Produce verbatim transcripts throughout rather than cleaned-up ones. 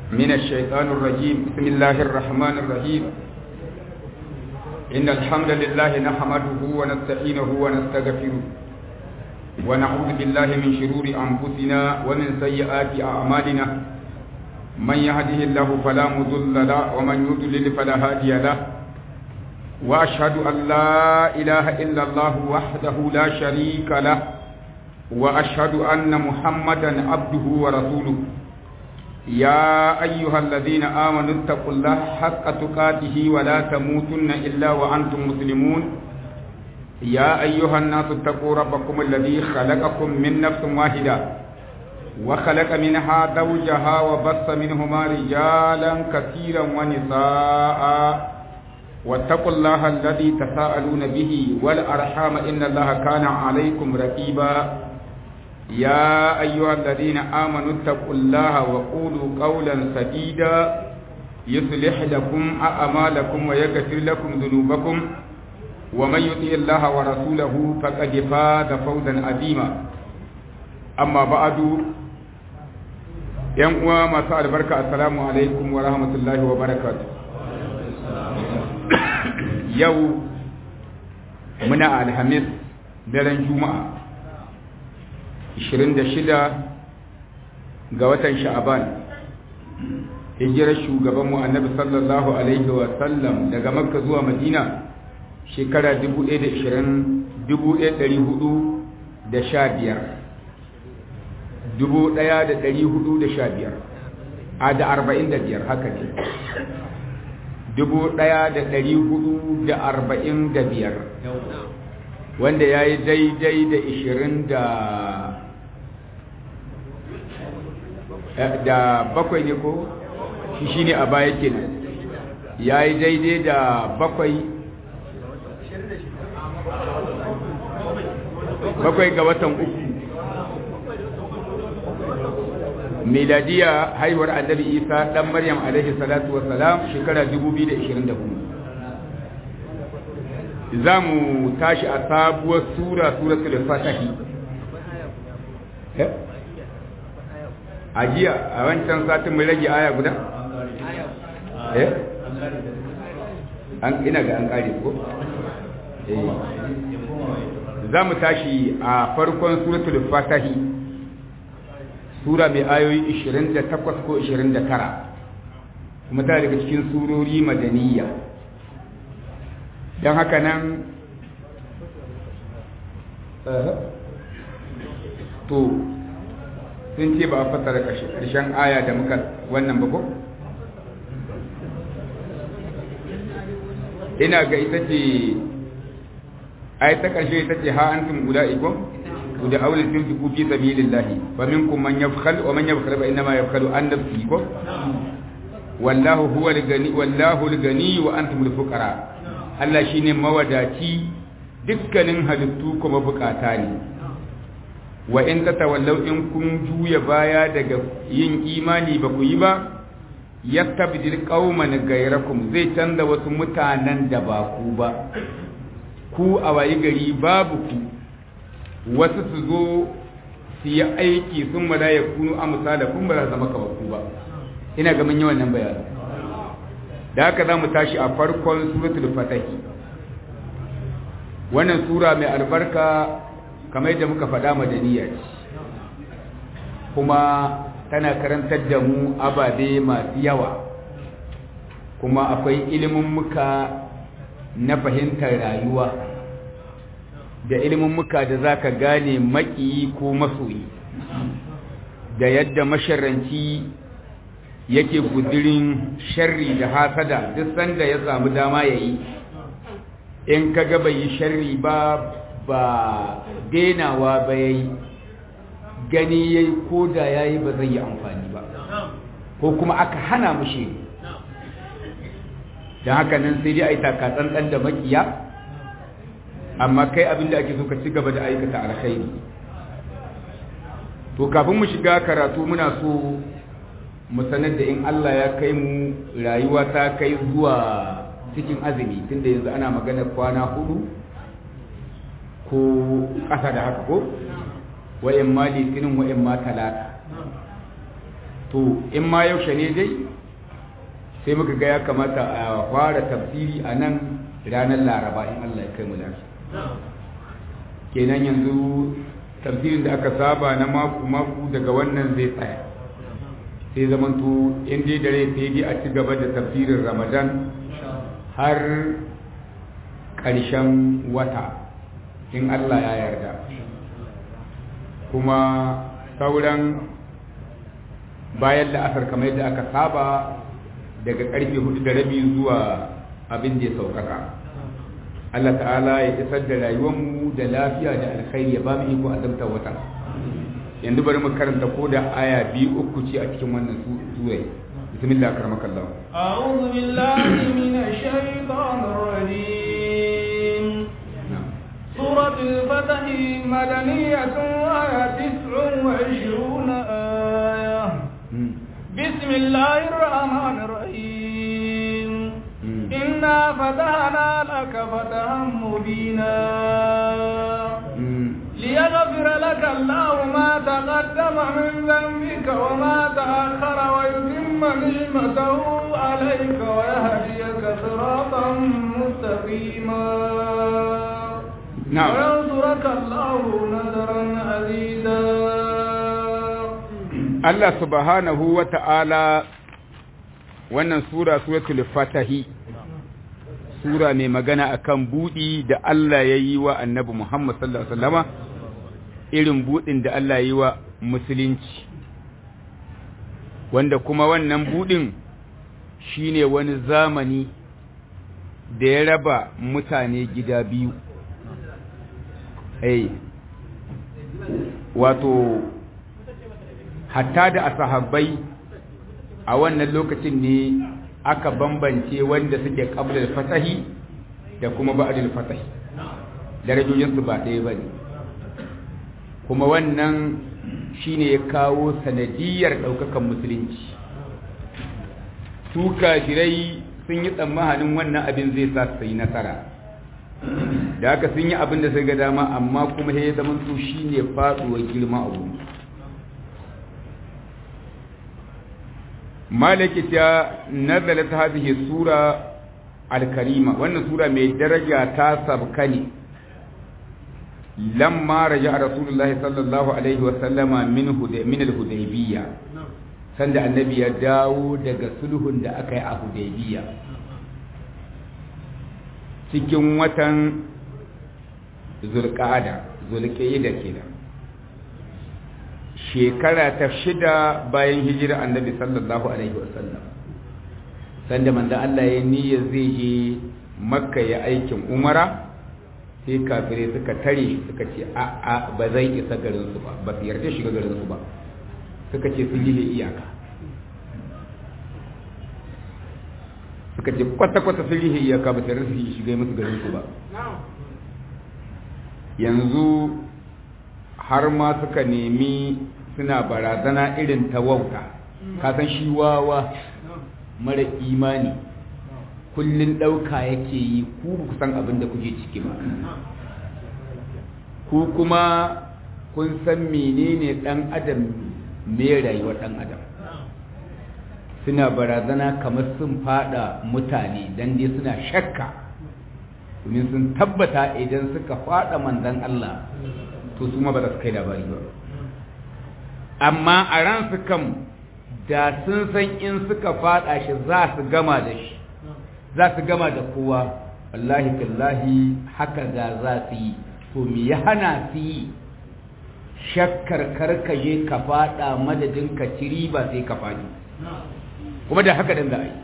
من الشيطان الرجيم. بسم الله الرحمن الرحيم. إن الحمد لله نحمده ونستعينه ونستغفره ونعوذ بالله من شرور أنفسنا ومن سيئات أعمالنا. من يهده الله فلا مضل له ومن يضلل فلا هادي له. وأشهد أن لا إله إلا الله وحده لا شريك له. وأشهد أن محمدا عبده ورسوله. يا أيها الذين آمنوا اتقوا الله حق تقاته ولا تموتن إلا وأنتم مسلمون. يا أيها الناس اتقوا ربكم الذي خلقكم من نفس واحدة وخلق منها زوجها وبث منهما رجالا كثيرا ونساء واتقوا الله الذي تساءلون به والأرحام إن الله كان عليكم رقيبا. يا أيها الذين آمنوا اتقوا الله وقولوا قولا سديدا يصلح لكم أعمالكم ويغفر لكم ذنوبكم ومن يطع الله ورسوله فقد فاز فوزا عظيما. أما بعد yan uwa masu albarka, assalamu alaikum wa rahmatullahi wa barakatuh. Yau muna alhamis daren juma'a ishirin da shida ga watan sha'aban, hijirar shugabanmu annabi sallallahu alaihi wa sallam daga makka zuwa madina shekara dubu ɗaya da ishirin dubu ɗaya ɗari hudu da sha biyar dubu ɗaya da ɗari hudu da sha biyar a da arba'in da biyar haka ne dubu ɗaya da ɗari hudu da arba'in da biyar wanda ya yi daidai da ishirin da da bakwai ne ko shi shi ne a baya kenan ya yi daidai da bakwai bakwai ga watan uku miladiya haihuwar annabi isa dan maryam alaihi salatu wassalam shekara dubu biyu da ishirin da hudu. Za mu tashi a sabuwar sura suratul fatahi. A jiya a wancan satin mai rage aya guda? Eh? An ina ga an kare ko? Eh. Za mu tashi a farkon suratul fatahi. Sura mai ayoyi ishirin da takwas ko ishirin da tara, kuma ta daga cikin surori madaniya. Don haka nan to sun ce ba a fasara ƙarshen aya da muka wannan ba ko? Ina ga ita ce ayat ta ƙarshe ita ce ha antum ula'ikum da aulil tunfiqu fi sabilillahi wa minkum man yabkhal wa man yabkhal fa inma yabkhalu an nafsihi ko wallahu huwal gani wallahu al-gani wa antum al-fuqara. Allah shine mawadaci, dukkanin halittu kuma bukata ne. Wa in tatawallaw in kun juya baya daga yin imani ba ku yi ba, yastabdil qauman ghayrakum, zai canza wasu mutanen da ba ku ba. Ku a wayi gari babu ku, wasu su zo su yi aiki sun mala ya kunu a misali kun ba za zama kawaku ba. Ina ga mun yi wannan bayani. Da haka za mu tashi a farkon suratul fatahi. Wannan sura mai albarka kamar yadda muka faɗa madaniya ce, kuma tana karantar da mu ababe masu yawa, kuma akwai ilimin muka na fahimtar rayuwa da ilimin muka da za ka gane maƙiyi ko masoyi, da yadda masharranci yake gudurin sharri da hasada duk sanda ya samu dama ya yi. In ka ga bai yi sharri ba ba denawa ba ya yi, gani ya yi ko da ya yi ba zai yi amfani ba, ko kuma aka hana mushi. Don haka nan sai dai a yi takatsantsan da maƙiya, amma kai abin da ake so ka ci gaba da aikata alkhairi. To kafin mu shiga karatu muna so mu sanar da in Allah ya kai mu rayuwa ta kai zuwa cikin azumi, tunda yanzu ana magana kwana hudu ko ƙasa da haka ko wa'in ma litinin wa'in ma talata. To to in ma yaushe ne dai sai muka ga ya kamata a fara tafsiri a nan ranar laraba in Allah ya kai mu lafiya kenan yanzu tafsirin da aka saba na mako mako daga wannan zai tsaya sai zamanto in dai dare sai dai a ci gaba da tafsirin ramadan har ƙarshen wata in Allah ya yarda kuma sauran bayan la'asar kamar yadda aka saba daga karfe hudu da rabi zuwa abin da ya saukaka Allah ta'ala ya isar da rayuwarmu da lafiya da alkhairi ya ba mu iko azamtar wata yanzu bari mu karanta ko da aya biyu uku ce a cikin wannan sura bismillah karamakallahu a'udhu billahi minash shaitanir rajim suratul fath madaniyatun wa tis'un wa ishruna aya bismillahir rahmanir rahim inna fatahna laka fatahan mubina ليغفر لك الله ما تقدم من ذنبك وما تأخر ويتم نعمته عليك ويهديك صراطا مستقيما نعم وينصرك الله نصرا عزيزا الله سبحانه وتعالى wannan sura suratul fatahi sura mai magana akan budi da Allah ya yi wa annabi Muhammad sallallahu alaihi wasallama irin budin da Allah ya yi wa musulunci wanda kuma wannan budin shine wani zamani da ya raba mutane gida biyu eh wato hatta da asahabbai a wannan lokacin ne aka bambance wanda suke qabla al-fatahi da kuma ba'da al-fatahi darajojin su ba ɗaya bane kuma wannan shine ya kawo sanadiyar daukakan musulunci su kafirai sun yi tsammanin wannan abin zai sa su yi nasara da haka sun yi abin da sai ga dama amma kuma ya zama su shine faduwar girma a wuri malaki ta nazalat hadhihi sura al-karima wannan sura mai daraja ta sabka ne lamma raja rasulullahi sallallahu alaihi wa sallama min min al-hudaybiyya sanda annabi ya dawo daga sulhun da aka yi a hudaybiyya cikin watan zulqa'ada zulqa'ida kenan shekara ta shida bayan hijira annabi sallallahu alaihi wasallam sanda manzo Allah ya niyya zai je makka ya aikin umara sai kafire suka tare suka ce a a ba zai isa garin su ba ba su yarda shiga garin su ba suka ce sun yi iyaka suka ce kwata kwata sun yi iyaka ba su yarda su shiga musu garin su ba yanzu har ma suka nemi suna barazana irin ta wauta kasan shi wawa mara imani kullun ɗauka yake yi ku ba ku san abin da kuke ciki ba ku kuma kun san menene ɗan adam me rayuwar ɗan adam suna barazana kamar sun fada mutane dan dai suna shakka domin sun tabbata idan suka fada manzon Allah to su ma ba za su kai labari ba amma a ran su kam da sun san in suka fada shi za su gama da shi za su gama da kowa wallahi billahi haka da za su yi to me ya hana su yi shakkar karkaje ka fada madadin ka ciri ba sai ka fadi kuma da haka dan da ai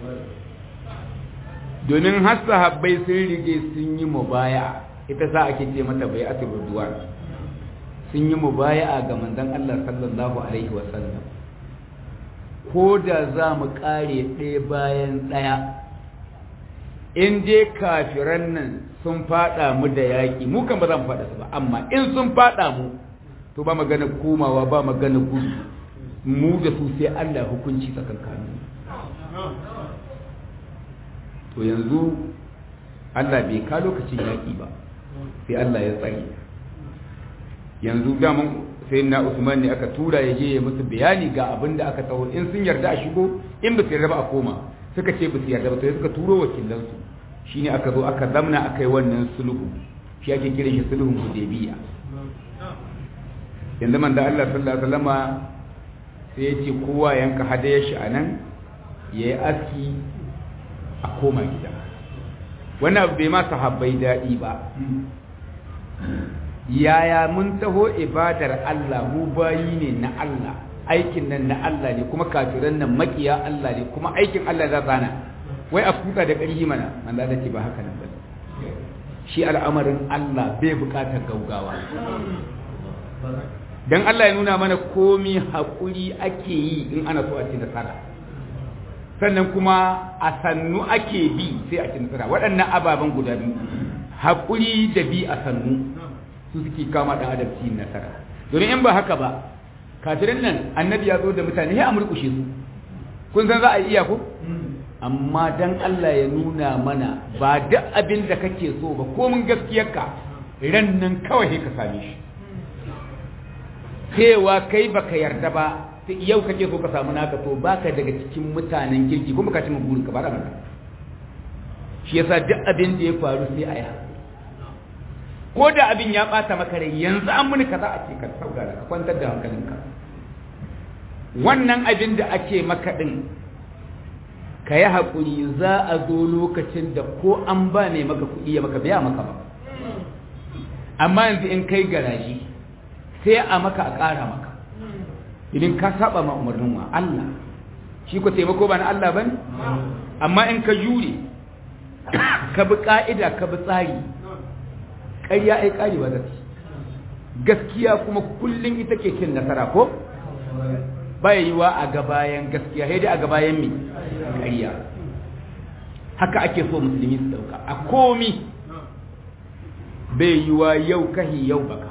domin har sahabbai sun rige sun yi mubaya ita sa ake ce mata bai'atul ridwan sun yi mubaya'a ga manzon Allah sallallahu alaihi wasallam ko da za mu kare ɗaya bayan ɗaya in dai kafiran nan sun fada mu da yaƙi mu kan ba za mu fada su ba amma in sun fada mu to ba magana komawa ba magana gudu mu da su sai Allah hukunci tsakankanin to yanzu Allah bai ka lokacin yaƙi ba sai Allah ya tsare yanzu daman sai na Usman ne aka tura ya je ya musu bayani ga abin da aka taho in sun yarda a shigo in ba su yarda ba a koma suka ce ba su yarda ba sai suka turo wakilansu shine aka zo aka zamna akai wannan sulhu shi ake kiran shi sulhun Hudaybiya yanzu man da Allah sallallahu alaihi wasallama sai ya ce kowa yanka hadayar shi anan yayi aski a koma gida wannan bai ma sahabbai dadi ba yaya mun taho ibadar Allah mu bayi ne na Allah aikin nan na Allah ne kuma kafiran nan makiya Allah ne kuma aikin Allah za tsana wai a kuka da ƙarfi mana manzo da ce ba haka nan ba shi al'amarin Allah bai buƙatar gaugawa dan Allah ya nuna mana komai hakuri ake yi in ana so a ci nasara sannan kuma a sannu ake bi sai a ci nasara waɗannan ababen guda biyu hakuri da bi a sannu su suke kama dan adam cikin nasara don in ba haka ba kafirin nan annabi ya zo da mutane sai a murkushe su kun san za a iya ko amma dan Allah ya nuna mana ba duk abin da kake so ba komin gaskiyarka ran nan kawai sai ka same shi cewa kai baka yarda ba sai yau kake so ka samu naka to baka daga cikin mutanen kirki kuma ka ci mun burin ka ba da maka shi yasa duk abin da ya faru sai a yi ko da abin ya bata maka rai yanzu an muni kaza a ce ka saurara ka kwantar da hankalinka wannan abin da ake maka din ka yi haƙuri za a zo lokacin da ko an ba ne maka kuɗi ya maka biya maka ba amma yanzu in kai garaji sai a maka a ƙara maka idan ka saba ma umarnin wa Allah shi ko taimako ba na Allah bane amma in ka jure ka bi ka'ida ka bi tsari ƙarya ai ƙari ba zai gaskiya kuma kullum ita ke cin nasara ko bai yiwa a gabayan gaskiya sai dai a gabayan mi ƙarya haka ake so musulmi su dauka a komi bai yiwa yau kahi yau baka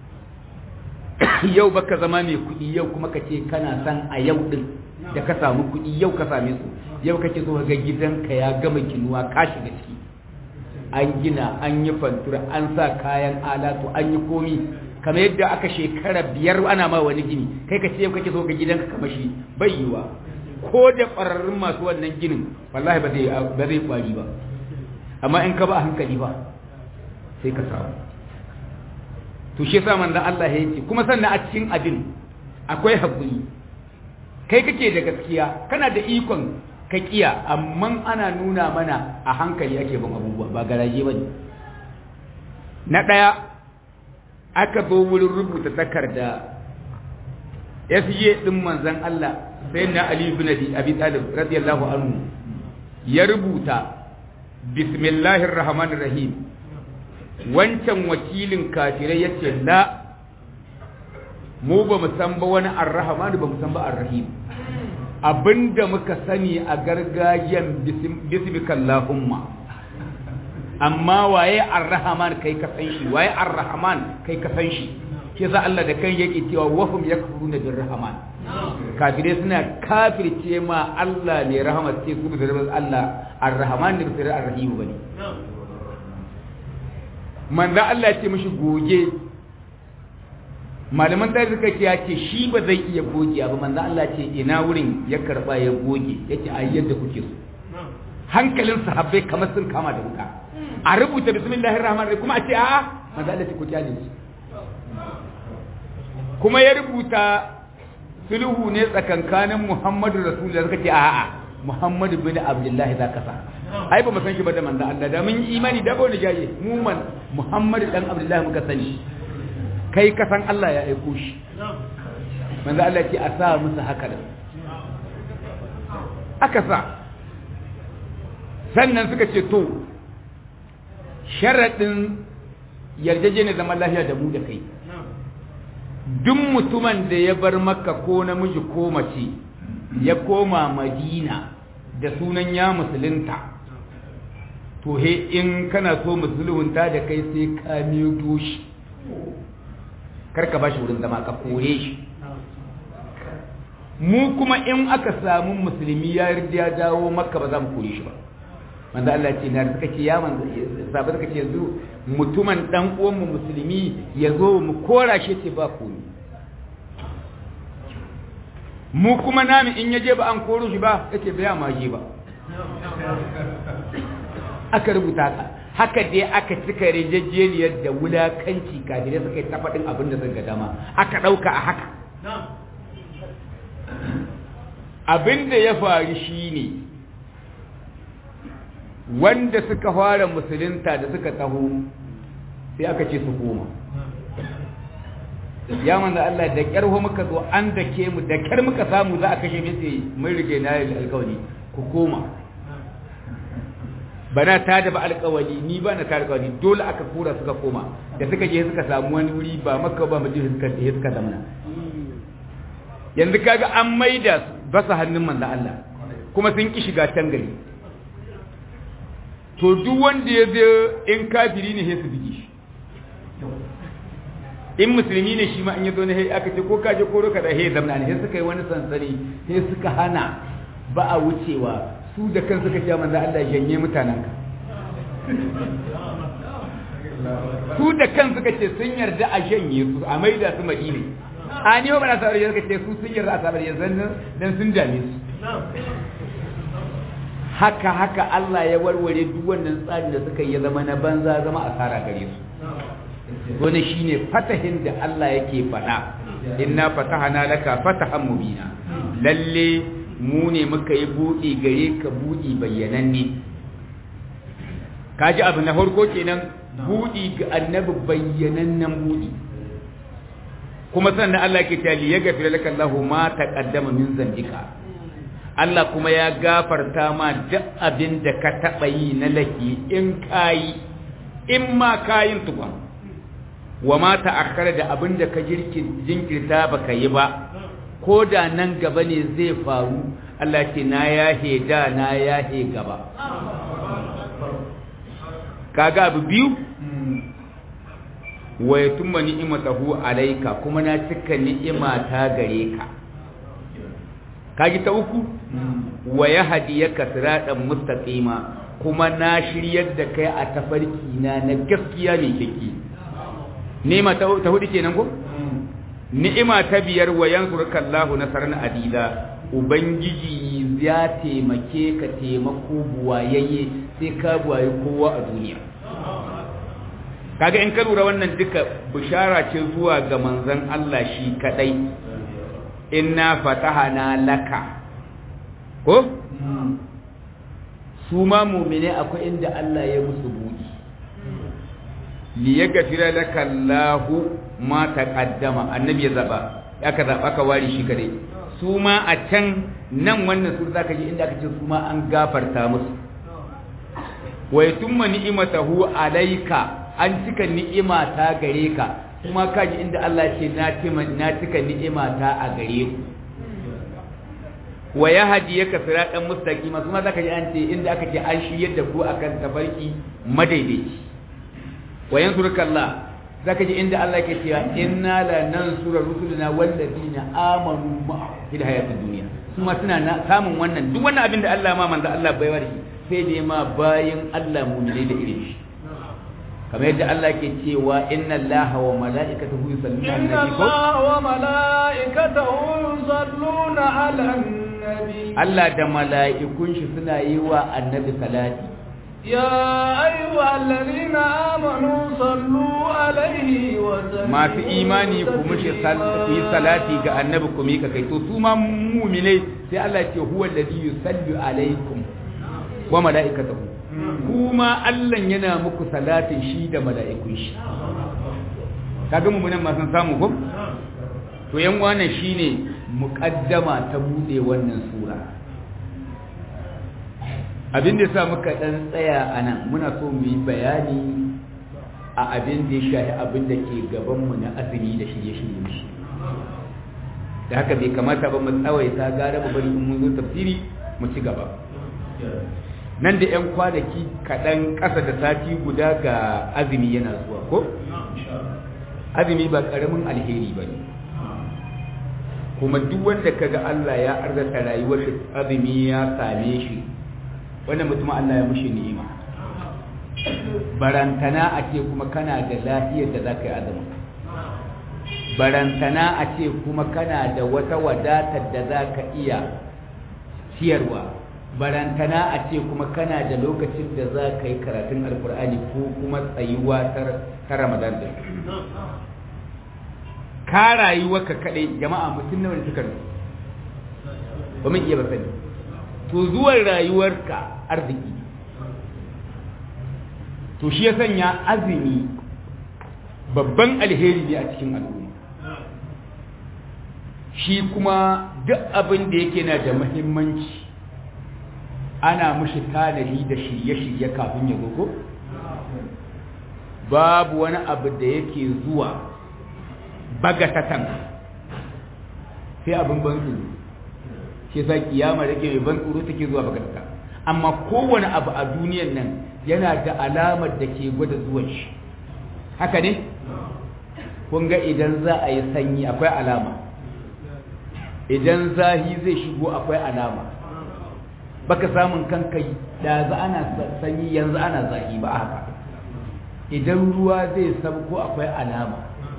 yau baka zama mai kuɗi yau kuma ka ce kana san a yau din da ka samu kuɗi yau ka same su yau kake so ga gidanka ya gama ginuwa ka shiga ciki an gina an yi fantura an sa kayan alatu an yi komi kamar yadda aka shekara biyar ana ma wani gini kai ka ce kake so ka gidanka kamar shi bai yiwa ko da ƙwararrun masu wannan ginin wallahi ba zai ba zai kwari ba amma in ka ba hankali ba sai ka samu to shi yasa manzon Allah ya ce kuma sannan a cikin abin akwai hakuri kai kake da gaskiya kana da ikon ka kiya amma ana nuna mana a hankali ake ban abubuwa ba garaje bane na daya aka zo wurin rubuta takarda S J din manzon Allah sayyidina Ali ibn Abi Talib radiyallahu anhu ya rubuta bismillahir rahmanir rahim wancan wakilin kafirai yace la mu ba mu san ba wani ar-rahman ba mu san ba ar-rahim abinda muka sani a gargajiyan bismikallahumma amma waye ar-rahman kai ka san shi waye ar-rahman kai ka san shi ke za Allah da kan yake cewa wahum yakfuruna bir-rahman kafire suna kafirce ma Allah ne rahmat ce su da Allah ar-rahman ne da ar-rahim bane manzo Allah ya ce mishi goge malaman da suka ce ya ce shi ba zai iya goge ba manzo Allah ce ina wurin ya karba ya goge yace ai yadda kuke so hankalin sahabbai kamar sun kama da wuka a rubuta bismillahir rahmanir rahim kuma a ce a'a manzo Allah ce ku kyale shi kuma ya rubuta sulhu ne tsakankanin Muhammadu Rasulullahi suka ce a'a Muhammadu bin Abdullah zaka sa ai ba mu san shi ba da manzo Allah da mun yi imani da ba wani jaye mu man Muhammadu dan Abdullah muka sani kai ka san Allah ya aiko shi manzo Allah ce a sa musu haka da aka sa sannan suka ce to sharadin yarjejene zaman lafiya da mu da kai duk mutumin da ya bar Makka ko namiji ko mace ya koma Madina da sunan ya musulunta to he in kana so musulunta da kai sai ka miyo shi karka ba shi wurin zama ka kore shi mu kuma in aka samu musulmi ya yarda ya dawo Makka ba za mu kore shi ba manzo Allah ce na suka ce ya manzo sabai suka ce yanzu mutumin dan uwan mu musulmi ya zo mu kora shi ce ba komai mu kuma nami in yaje ba an koro shi ba yake baya ma je ba aka rubuta ka haka dai aka cika rijejjeniyar da wulakanci kafirai suka yi ta faɗin abin da suka dama aka ɗauka a haka abin da ya faru shine wanda suka fara musulunta da suka taho sai aka ce su koma ya manzo Allah da kyar ho muka zo an dake mu da kyar muka samu za a kashe mu sai mun rige na yi alƙawari ku koma bana ta da ba alƙawari ni ba na ta alƙawari dole aka kura suka koma da suka je suka samu wani wuri ba makka ba madina suka je suka zamana yanzu kaga an maida su basa hannun manzo Allah kuma sun ki shiga can gari to duk wanda ya je in kafiri ne sai su bige shi in musulmi ne shi ma in yazo ne aka ce ko kaje ko roka da he zamna ne sai suka yi wani sansani sai suka hana ba a wucewa su da kan suka ce manzo Allah janye mutanen ka su da kan suka ce sun yarda a janye su a maida su Madina a ni ba na sa suka ce su sun yarda a sabar yanzu dan sun dame su haka haka Allah ya warware duk wannan tsarin da suka yi zama na banza zama asara gare su wani shine fatahin da Allah yake faɗa inna fatahana laka fatahan mubina lalle mu ne muka yi buɗi gare ka buɗi bayyananne kaji abu na farko kenan buɗi ga annabi bayyanannen buɗi kuma sannan Allah ke tali ya gafira laka Allahu ma taqaddama min zambika Allah kuma ya gafarta ma duk abin da ka taɓa yi na laki in kayi in ma kayin tukun wa ma ta'akkara da abin da ka jinkirta baka yi ba ko da nan gaba ne zai faru Allah ce na yahe da na yahe gaba kaga abu biyu wa yatumma ni'matahu alayka kuma na cika ni'imata gare ka kaji ta uku wa yahdiyaka siratan mustaqima kuma na shiryar da kai a tafarki na na gaskiya ne kike ni'ima ta hudu kenan ko ni'ima ta biyar wa yansuruka Allahu nasran adida ubangiji ya taimake ka taimako buwayayye sai ka buwaye kowa a duniya kaga in ka lura wannan duka bishara ce zuwa ga manzon Allah shi kadai inna fatahana laka ko su ma mu'mine akwai inda Allah ya musu buɗi li yaghfira laka Allahu ma taqaddama annabi ya zaba aka zaba ka wari shi kadai su ma a can nan wannan su zaka ji inda aka ce su ma an gafarta musu wa yatumma ni'matahu alayka an cika ni'ima ta gare ka kuma kaji inda Allah ce na tima na cika ni'ima ta a gare ku wa yahdiyaka siratan mustaqima kuma zaka ji an ce inda aka ce an shiyar da ku akan tafarki madaidaici wa yansuruka Allah zaka ji inda Allah ke cewa inna la nansura rusulana walladina amanu ma'a fil hayatid dunya kuma suna samun wannan duk wannan abin da Allah ma manzo Allah bai wari sai da ma bayin Allah mu'mini da irin shi kamar yadda Allah ke cewa inna Allaha wa mala'ikatahu yusalluna 'alan nabi inna Allaha wa mala'ikatahu yusalluna 'alan nabi Allah da mala'ikun shi suna yi wa annabi salati ya ayyuhallazina amanu sallu 'alaihi wa sallimu masu imani ku mushi yi salati ga annabi ku mika kai to su ma mu'minai sai Allah ce huwa allazi yusallu 'alaikum wa mala'ikatahu kuma Allah yana muku salatin shi da mala'ikun shi kaga mu nan ma san samu ko to yan wannan shine muqaddama ta bude wannan sura abin da yasa muka dan tsaya anan muna so mu yi bayani a abin da ya shafi abin da ke gaban mu na azumi da shirye-shirye shi da haka bai kamata ba mu tsawaita gara mu bari mun zo tafsiri mu ci gaba nan da 'yan kwanaki kaɗan ƙasa da sati guda ga azumi yana zuwa ko? azumi ba ƙaramin alheri ba ne kuma duk wanda ka ga Allah ya arzata rayuwar shi azumi ya same shi wanda mutum Allah ya mushi ni'ima barantana a ce kuma kana da lafiyar da za ka yi azumi barantana a ce kuma kana da wata wadatar da za ka iya ciyarwa, barantana a ce kuma kana da lokacin da za ka yi karatun alkur'ani ko kuma tsayuwa ta ramadan da ka rayuwa ka kaɗai. Jama'a mutum nawa ne suka rasu ba mun iya ba sani. To zuwan rayuwarka arziki, to shi ya sanya azumi babban alheri ne a cikin al'umma. Shi kuma duk abin da yake na da muhimmanci ana mushi tanadi da shirye-shirye kafin ya zo. Babu wani abu da yake zuwa bagatatan sai abin ban tsoro. Shi yasa kiyama da ke mai ban tsoro take zuwa bagatatan. Amma kowane abu a duniyan nan yana da alamar da ke gwada zuwan shi. Haka ne? Kun ga idan za a yi sanyi akwai alama, idan zahi zai shigo akwai alama. Baka samun kanka da za ana sanyi yanzu ana zahi ba haka. Idan ruwa zai sabko akwai alama.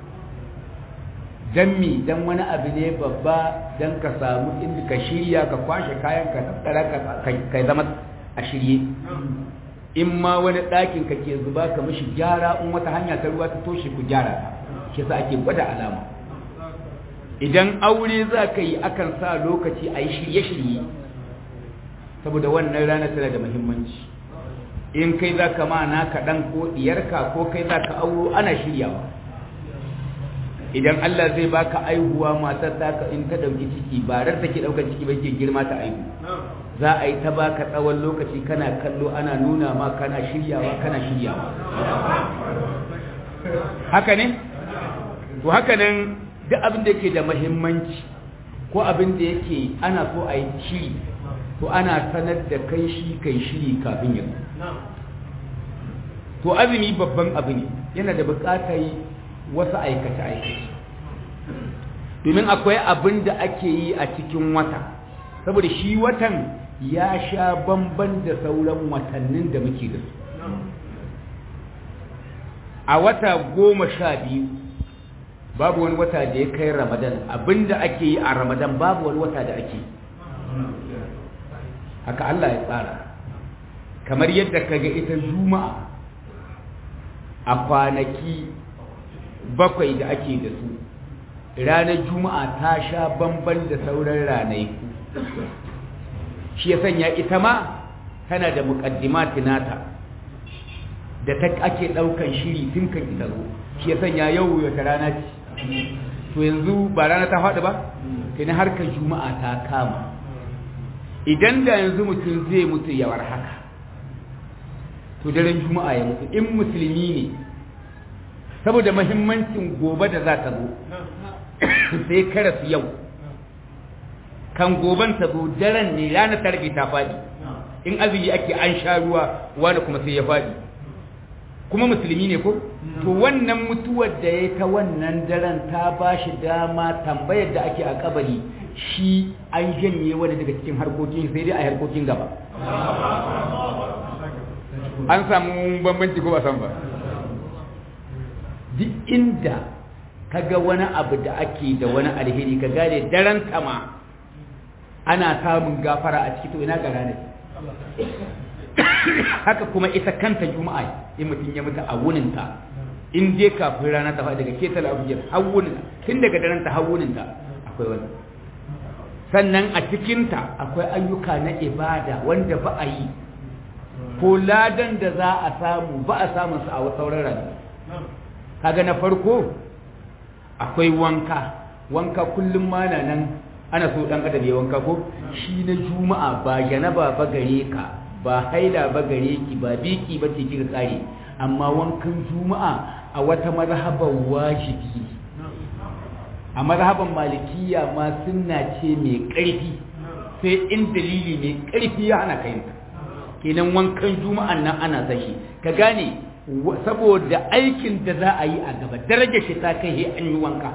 Dan mi dan wani abu ne babba, dan ka samu inda ka shirya ka kwashe kayan ka tattara ka kai zama a shirye. In ma wani ɗakin ka ke zuba ka mishi gyara, in wata hanya ta ruwa ta toshe ku gyara ta. Shi yasa ake gwada alama. Idan aure za ka yi akan sa lokaci a yi shirye-shirye, saboda wannan rana tana da muhimmanci. In kai za ka ma naka ɗan ko ɗiyarka ko kai za ka auro ana shiryawa. Idan Allah zai baka aihuwa, matar taka in ta ɗauki ciki ba rar take ɗaukar ciki ba ke girma ta aihu, za a yi ta baka tsawon lokaci kana kallo ana nuna ma kana shiryawa kana shiryawa. Haka ne? To haka nan duk abin da yake da muhimmanci ko abin da yake ana so a yi shiri, to ana sanar da kai shi kai shiri kafin yanzu. To azumi babban abu ne, yana da buƙatar wasu aikace-aikace, domin akwai abin da ake yi a cikin wata, saboda shi watan ya sha bamban da sauran watannin da muke da su. A wata goma sha biyu babu wani wata da ya kai Ramadan. Abin da ake yi a Ramadan babu wani wata da ake yi. Haka Allah ya tsara, kamar yadda kaga ita Juma'a a kwanaki bakwai da ake da su, ranar Juma'a ta sha bamban da sauran ranaku. Shi ya sanya ita ma tana da muqaddimati nata da ta ake daukan shiri tun kan ita zo. Shi ya sanya yau wata rana ce, to yanzu ba rana ta faɗi ba, kai na harkar Juma'a ta kama. Idan da yanzu mutum zai mutu yawar haka, to daren Juma'a ya mutu in musulmi ne, saboda mahimmancin gobe da za ta zo sai ka rasu yau, kan goben ta zo daren ne ranar ta rage ta faɗi. In azumi ake an sha ruwa, wani kuma sai ya faɗi, kuma musulmi ne ko? To wannan mutuwar da ya ta wannan daren ta ba shi dama tambayar da ake a kabari shi an janye wani daga cikin harkokin, sai dai a harkokin gaba. An samu bambanci ko ba san ba? Duk inda kaga wani abu da ake da wani alheri, ka gane daren tama ana samun gafara a ciki, to ina ga ranar. Haka kuma ita kanta Juma'a, in mutum ya mutu a wuninta, in dai kafin rana ta faɗi daga ketal abujiyar hawunin, tun daga daren ta hawuninta akwai wani. Sannan a cikinta akwai ayyuka na ibada wanda ba a yi, ko ladan da za a samu ba a samun su a sauran rana. Kaga na farko akwai wanka, wanka kullum ma na nan ana so dan adam ya wanka ko? Shi na Juma'a ba janaba ba gare ka, ba haila ba gare ki, ba biki ba ce kika tsare, amma wankan Juma'a a wata mazhaban wajibi. A mazhaban Malikiya ma sunna ce mai ƙarfi, sai in dalili mai ƙarfi ya hana kai. Kenan wankan Juma'an nan ana sashi, ka gane saboda aikin da za a yi a gaba, darajar shi ta kai he an yi wanka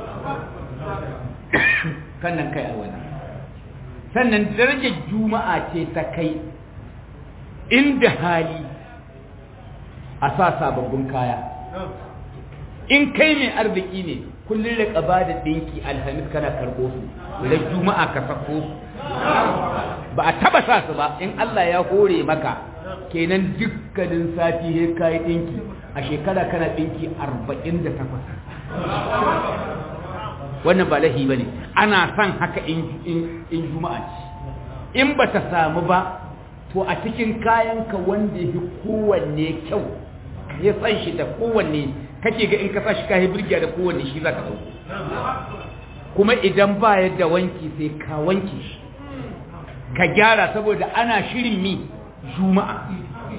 kan nan kai a wani. Sannan darajar Juma'a ce ta kai inda hali a sa sababbin kaya. In kai mai arziki ne kullun rika ba da dinki alhamis kana karbo su da juma'a ka sako su ba a taba sa su ba in Allah ya hore maka kenan dukkanin sati he kai dinki a shekara kana dinki arba'in da takwas wannan ba lahi bane ana san haka in in juma'a ce in ba ta samu ba to a cikin kayanka wanda yake kowanne kyau ya san shi da kowanne kake ga in ka sa shi kai burgiya da kowanne shi zaka dauko kuma idan ba yadda wanki sai ka wanke shi ka gyara saboda ana shirin mi juma'a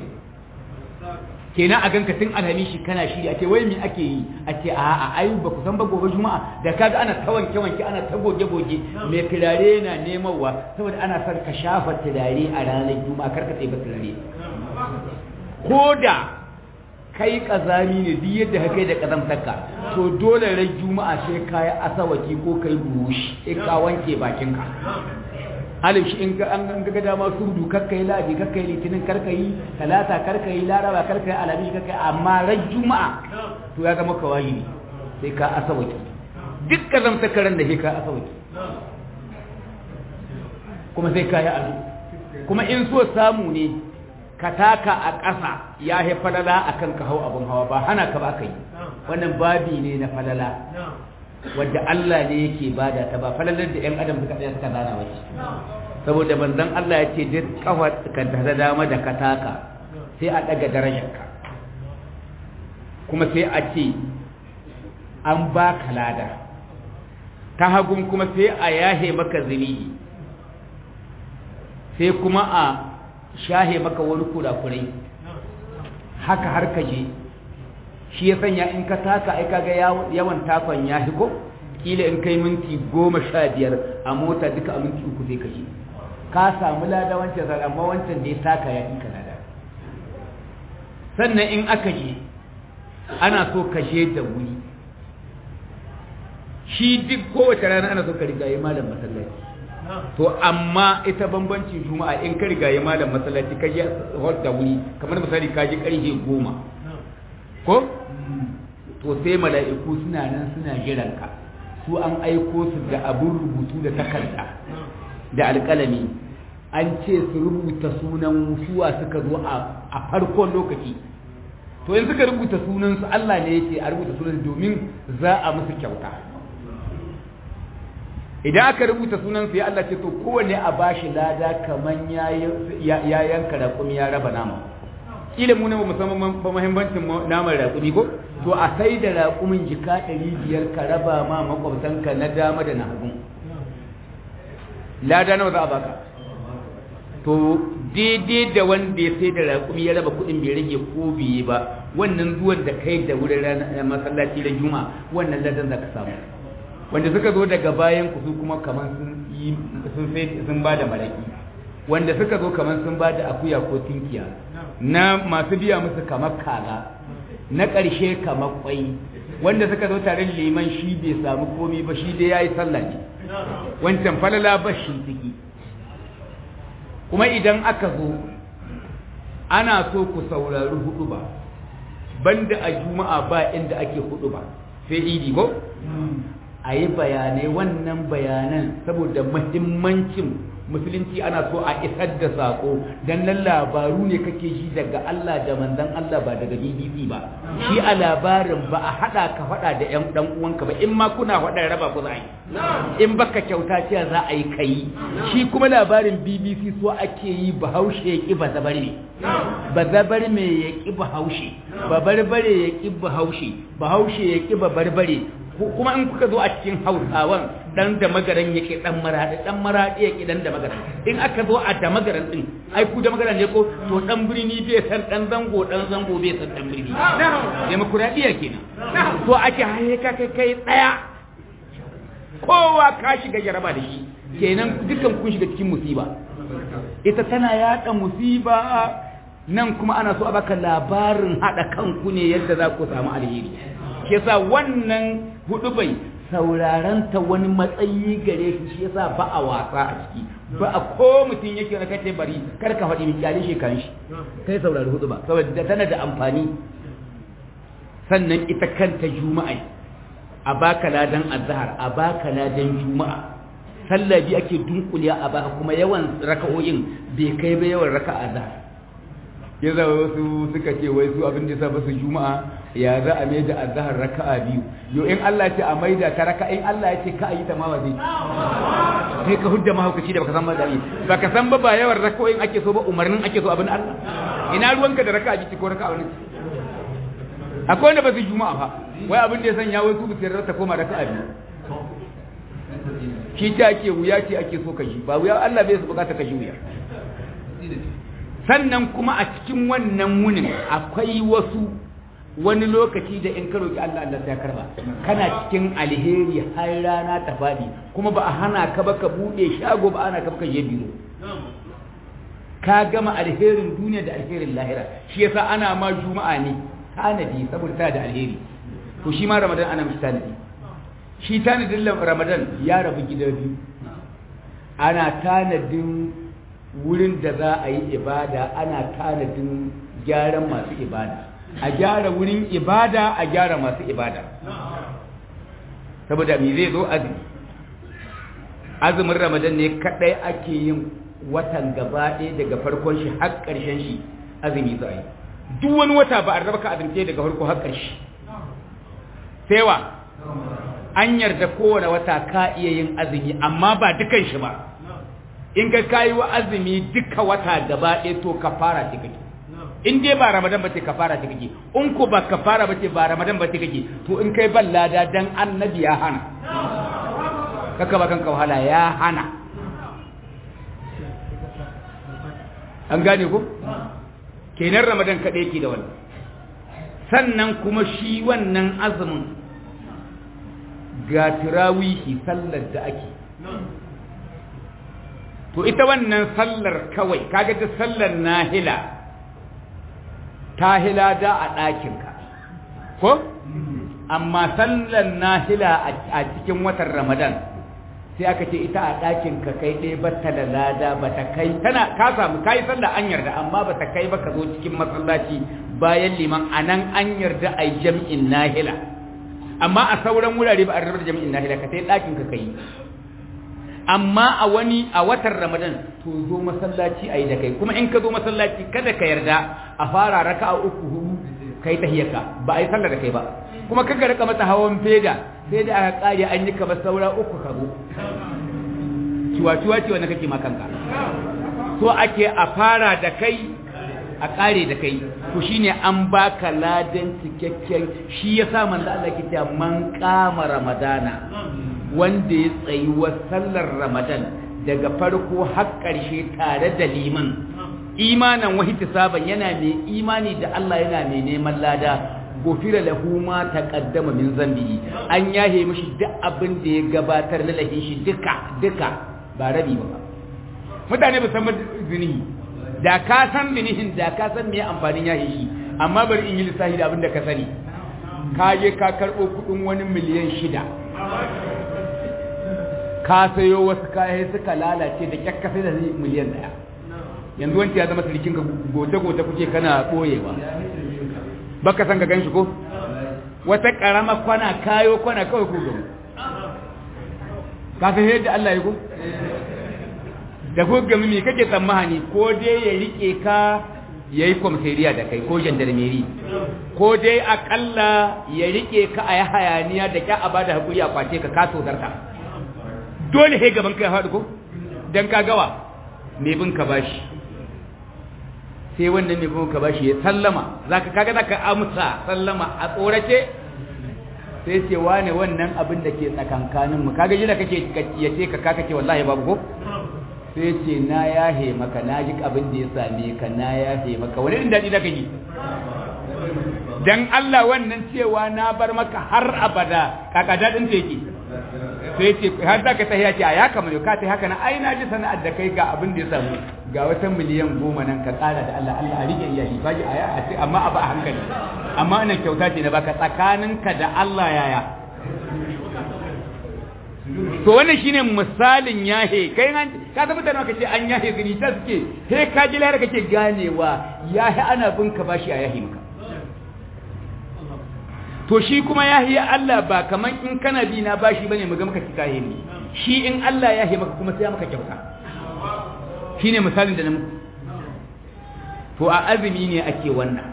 kenan a ganka tun alhamishi kana shiri ake wai me ake yi ake a a ai ba ku san ba gobe juma'a da kaga ana ta wanke wanke ana ta goge goge mai turare na nemawa saboda ana son ka shafa turare a ranar juma'a karka tsaye ba turare koda kai kazami ne duk yadda ka kai da kazamtarka to dole ran juma'a sai kai asawaki ko kai burushi sai ka wanke bakinka alif shi in an ga dama sudu kakkai ladi kakkai litinin karkai talata karkai laraba karkai alabi kakkai amma ran juma'a to ya zama kawai sai ka asawaki dukkan zamtakaran da sai ka asawaki kuma sai ka yi ado kuma in so samu ne ka taka a ƙasa ya yi falala akan ka hau abun hawa ba hana ka ba kai wannan babi ne na falala wadda Allah ne yake bada ta ba falalar da 'yan adam suka tsaya suka zana wace saboda manzon Allah ya ce duk kawar ka da dama da ka taka sai a daga darajarka kuma sai a ce an ba ka lada ta hagun kuma sai a yahe maka zinihi sai kuma a shahe maka wani kurakurai haka har ka je shi ya sanya in ka taka ai kaga yawan takon ya hiko kila in kai minti goma sha biyar a mota duka a minti uku sai ka je ka samu lada wancan zai amma wancan da ya taka ya ka lada sannan in aka je ana so ka je da wuri shi duk kowace rana ana so ka riga yi malam masallaci to amma ita bambancin juma'a in ka riga yi malam masallaci ka je hol da wuri kamar misali ka je karfe goma ko to sai mala'iku suna nan suna jiranka su an aiko su da abin rubutu da takarda da alƙalami an ce su rubuta sunan suwa suka zo a farkon lokaci to in suka rubuta sunansu Allah ne yake a rubuta sunan domin za a musu kyauta idan aka rubuta sunansu ya Allah ce to kowanne a bashi lada kaman ya yanka raƙumi ya raba nama kila mu ne ba musamman ba muhimmancin naman raƙumi ko to a sai da raƙumin jika ɗari biyar ka raba ma makwabtanka na dama da na hagu lada nawa za a baka to daidai da wanda ya sai da raƙumi ya raba kuɗin bai rage ko biye ba wannan zuwan da kai da wurin ranar masallaci da juma wannan ladan za ka samu wanda suka zo daga bayan ku su kuma kamar sun yi sun sai sun ba da maraki wanda suka zo kamar sun ba da akuya ko tinkiya na masu biya musu kamar kaza na ƙarshe kamar kwai wanda suka zo tare liman shi bai samu komai ba shi dai yayi sallah ne wancan falala ba shi tiki kuma idan aka zo ana so ku saurari hudu ba banda a juma'a ba inda ake hudu ba sai idi ko a yi bayanai wannan bayanan saboda muhimmancin musulunci ana so a isar da sako dan nan labaru ne kake ji daga Allah da manzon Allah ba daga B B C ba shi a labarin ba a hada ka fada da ƴan dan uwanka ba in ma kuna fada raba ku za a yi in baka kyauta cewa za a yi kai shi kuma labarin B B C so ake yi bahaushe ya ki bazabare ne bazabare me ya ki bahaushe babarbare ya ki bahaushe bahaushe ya ki babarbare kuma in kuka zo a cikin Hausawan dan da magaran yake dan maradi dan maradi yake dan da magaran in aka zo a da magaran din ai ku da magaran ne ko to dan birni bai san dan zango dan zango bai san dan birni demokradiya kenan to ake haye ka kai kai daya kowa ka shiga jaraba da shi kenan dukan kun shiga cikin musiba ita tana yada musiba nan kuma ana so a baka labarin hada kanku ne yadda za ku samu alheri shi yasa wannan hudu bai sauraron ta wani matsayi gare shi shi yasa ba a wasa a ciki ba a ko mutum yake na kace bari kar ka faɗi mikali shi kan shi kai saurari hudu ba saboda tana da amfani sannan ita kanta juma'a a baka ladan azhar a baka ladan juma'a sallah bi ake dunkuliya a baka kuma yawan raka'o'in bai kai ba yawan raka'a azhar yaza wasu suka ce wai su abin da yasa ba su juma'a ya za a mai da azhar raka'a biyu yo in Allah ce a maida ta raka in Allah ya ce ka yi ta ma waje sai ka hudda mahaukaci da baka san ba da yi baka san ba ba yawan raka'o'in ake so ba umarnin ake so abin Allah ina ruwanka da raka'a ji ko raka'a wani akwai wanda ba su juma'a fa wai abin da ya sanya wai su bu sai ta koma raka'a biyu shi ta ke wuya ce ake so ka shi ba wuya Allah bai su bukata ka shi wuya sannan kuma a cikin wannan wunin akwai wasu wani lokaci da in ka roki Allah Allah sai ya karba kana cikin alheri har rana ta fadi kuma ba a hana ka ba ka bude shago ba ana ka ba ka je biro ka gama alherin duniya da alherin lahira shi yasa ana ma juma'a ne tanadi saboda ta da alheri to shi ma ramadan ana mishi tanadi shi tanadin ramadan ya rabu gida biyu ana tanadin wurin da za a yi ibada ana tanadin gyaran masu ibada a gyara wurin ibada a gyara masu ibada saboda me zai zo azumi azumin ramadan ne kadai ake yin watan gaba ɗaya daga farkon shi har ƙarshen shi azumi za a yi duk wani wata ba a raba ka azumce daga farko har ƙarshe sai wa an yarda kowane wata ka iya yin azumi amma ba dukan shi ba in ka kayi wa azumi duka wata gaba ɗaya to kafara ce kake in dai ba ramadan ba ce kafara ce kake in ko ba kafara ba ce ba ramadan ba ce kake to in kai ban lada dan annabi ya hana kaka ba kanka wahala ya hana an gane ko kenan ramadan kaɗai yake da wannan sannan kuma shi wannan azumin ga tirawihi sallar da ake to ita wannan sallar kawai kaga ta sallar nahila ta hilada a ɗakinka ko amma sallar nahila a cikin watan ramadan sai aka ce ita a ɗakinka kai ɗaya bata da lada bata kai tana ka samu kai sallar an yarda amma bata kai ba ka zo cikin masallaci bayan liman anan an yarda ai jam'in nahila amma a sauran wurare ba a rabar jam'in nahila ka sai ɗakinka kai amma a wani a watan ramadan to zo masallaci ayi da kai kuma in ka zo masallaci kada ka yarda a fara raka'a uku hudu kai tahiyarka ba ai sallar da kai ba kuma kaga rika mata hawan feda sai da aka kare an yi ka ba saura uku ka zo ciwa ciwa ce wanda kake makanka so ake a fara da kai a kare da kai to shine an baka ladan cikakken shi yasa manzo Allah ke cewa man qama ramadana wanda ya tsayi wa sallar ramadan daga farko har ƙarshe tare da liman imanan wahi tisaban yana mai imani da Allah yana mai neman lada gofira lahu ma taqaddama min zambihi an yahe mishi duk abin da ya gabatar na lahin shi duka duka ba rabi ba mutane ba san zinihi da ka san zinihin da ka san me amfanin yahe shi amma bari in yi lissafi da abin da ka sani ka je ka karɓo kuɗin wani miliyan shida ka sayo wasu kayan suka lalace da kyakka sai da miliyan daya yanzu wancan ya zama sirikin ka gote-gote kuke kana ɓoyewa baka san ka gan shi ko wata ƙarama kwana kayo kwana kawai ku gamu ka san yadda Allah ya ku da ku gami me kake tsammani ko dai ya rike ka ya yi kwamsariya da kai ko jandarmeri ko dai akalla ya rike ka a yi hayaniya da kya a ba da haƙuri a kwace ka kaso zarta dole he gaban kai haɗu ko dan ka gawa me bin ka bashi sai wannan me bin ka bashi ya sallama zaka kaga zaka amsa sallama a tsorace sai ce wane wannan abin da ke tsakankanin mu kaga jira kake yace ka kaka ce wallahi babu ko sai ce na yahe maka na ji abin da ya same ka na yahe maka wani din dadi da kaji dan Allah wannan cewa na bar maka har abada kaka dadin take sai ce har da ka tahiya ce a ya kamar ka tai haka na ai na ji sana'ar da kai ga abin da ya samu ga wata miliyan goma nan ka tsara da Allah Allah a rike iyali baji aya a ce amma a ba a hankali amma nan kyauta ce na baka tsakaninka da Allah yaya to wannan shine misalin yahe kai an ka zama da naka ce an yahe gani ta suke he ka ji lahar kake ganewa yahe ana bin ka bashi a yahe maka to shi kuma yahi Allah ba kaman in kana bi na bashi bane mu ga maka cikaye ne shi in Allah ya yahi maka kuma sai maka kyauta shine misalin da na muku to a azumi ne ake wannan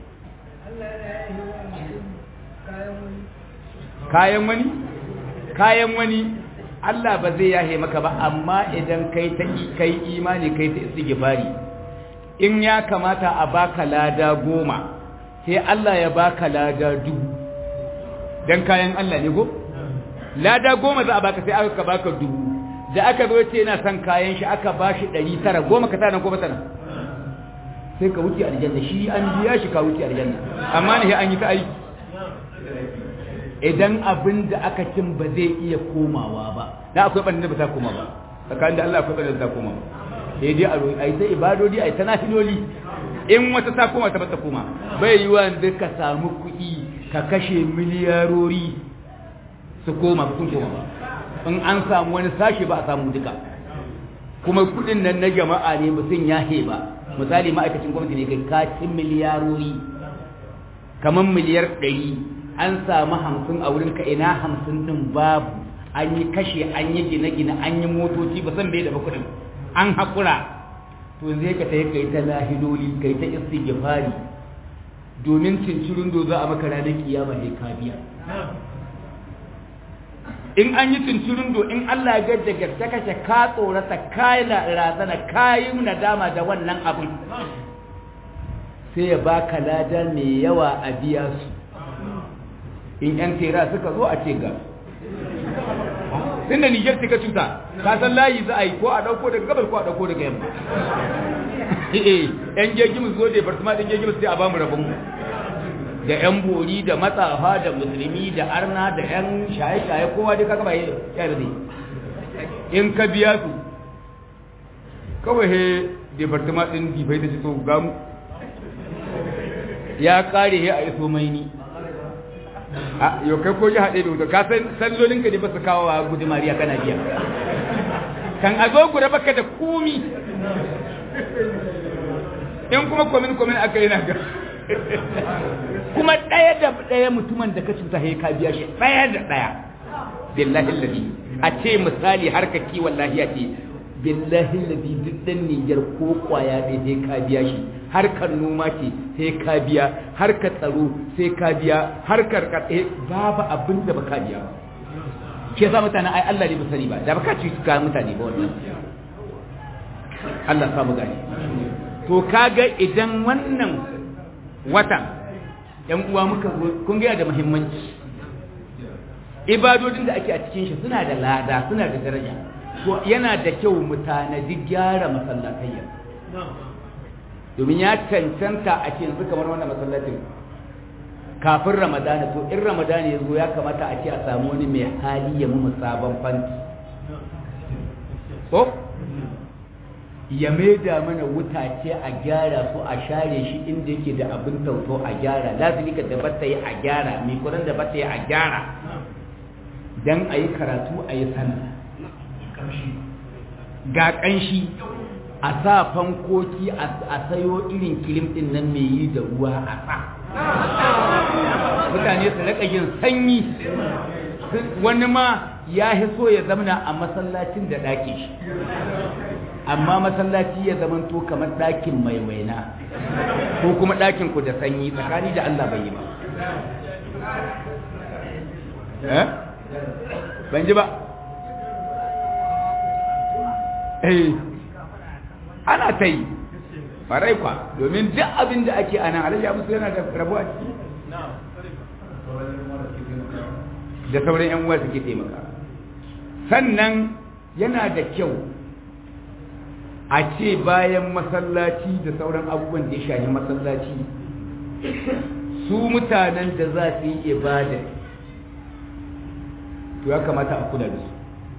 kayan wani kayan wani Allah ba zai yahe maka ba amma idan kai ta kai imani kai ta istighfari in ya kamata a baka lada goma sai Allah ya baka lada dubu dan kayan Allah ne go lada goma za a baka sai aka baka dubu da aka zo ce yana son kayan shi aka bashi ɗari tara goma ka tana goma tana sai ka wuce aljanna shi an biya shi ka wuce aljanna amma ne an yi ta aiki idan abin da aka cin ba zai iya komawa ba da akwai ɓanda ba ta koma ba tsakanin da Allah akwai ɓanda ta koma ba sai dai a roƙi a yi ta ibadodi a yi ta nafiloli in wata ta koma ta bata koma bai yi wa da ka samu kuɗi ka kashe miliyarori su koma ba sun koma ba in an samu wani sashi ba a samu duka kuma kuɗin nan na jama'a ne ba sun yahe ba misali ma'aikacin gwamnati ne kai kacin miliyarori kamar miliyar ɗari an samu hamsin a wurin ka ina hamsin din babu an yi kashe an yi gine-gine an yi motoci ba san bai da bakudin an haƙura to zai ka ta yi kai ta lahidoli kai ta istighfari domin cincirin do za a maka ranar kiyama ne ka biya in an yi cincirin do in Allah ya gadda gaske kashe ka tsorata ka yi razana ka yi nadama da wannan abin sai ya baka lada mai yawa a biya su in yan tera suka zo a ce ga tun da Niger suka cuta ka san layi za a yi ko a dauko daga gabar ko a dauko daga yamma eh yan gegimu zo da bartuma din gegimu sai a ba mu rabon mu da yan bori da matsafa da musulmi da arna da yan shaye-shaye kowa dai kaga ba yi ya da dai in ka biya su kawai he department din difai da to ga mu ya kare he a iso mai ni a yau kai ko ji haɗe da wuta ka san sallolinka ne ba su kawo wa gudu mariya kana biya kan a zo guda baka da kumi in kuma kwamin kwamin aka yi na ga kuma ɗaya da ɗaya mutumin da ka cuta ya ka biya shi ɗaya da ɗaya billahi lalli a ce misali harkar kiwon lahiya ce billahi lalli duk ɗan niyyar ko kwaya ɗaya sai ka biya shi harkar noma ce sai ka biya harkar tsaro sai ka biya harkar kaɗe babu abin da baka biya ba ke sa mutane ai Allah ne ba sani ba da baka ci ka mutane ba wannan Allah samu gani to kaga idan wannan watan yan uwa muka kun ga da muhimmanci ibadodin da ake a cikin shi suna da lada suna da daraja to yana da kyau mutane duk gyara masallatayya domin ya cancanta a ce yanzu kamar wannan masallacin kafin ramadana to in ramadana ya zo ya kamata a ce a samu wani mai hali ya mu sabon fanti ko ya maida mana wutace a gyara su a share shi inda yake da abin tauto a gyara lazilika da bata yi a gyara mai kuran da bata yi a gyara dan a yi karatu a yi sana ga ƙanshi a sa fankoki a sayo irin kilim din nan mai yi da ruwa a sa mutane su rika yin sanyi wani ma ya so ya zamana a masallacin da ɗakin shi amma masallaci ya zamanto kamar ɗakin mai waina ko kuma ɗakin ku da sanyi tsakani da Allah bai yi ba eh ban ji ba eh ana ta yi farai kwa domin duk abin da ake ana alaja musu yana da rabu a ciki da sauran yan uwa suke taimaka sannan yana da kyau a ce bayan masallaci da sauran abubuwan da ya shafi masallaci su mutanen da za su yi ibada to ya kamata a kula da su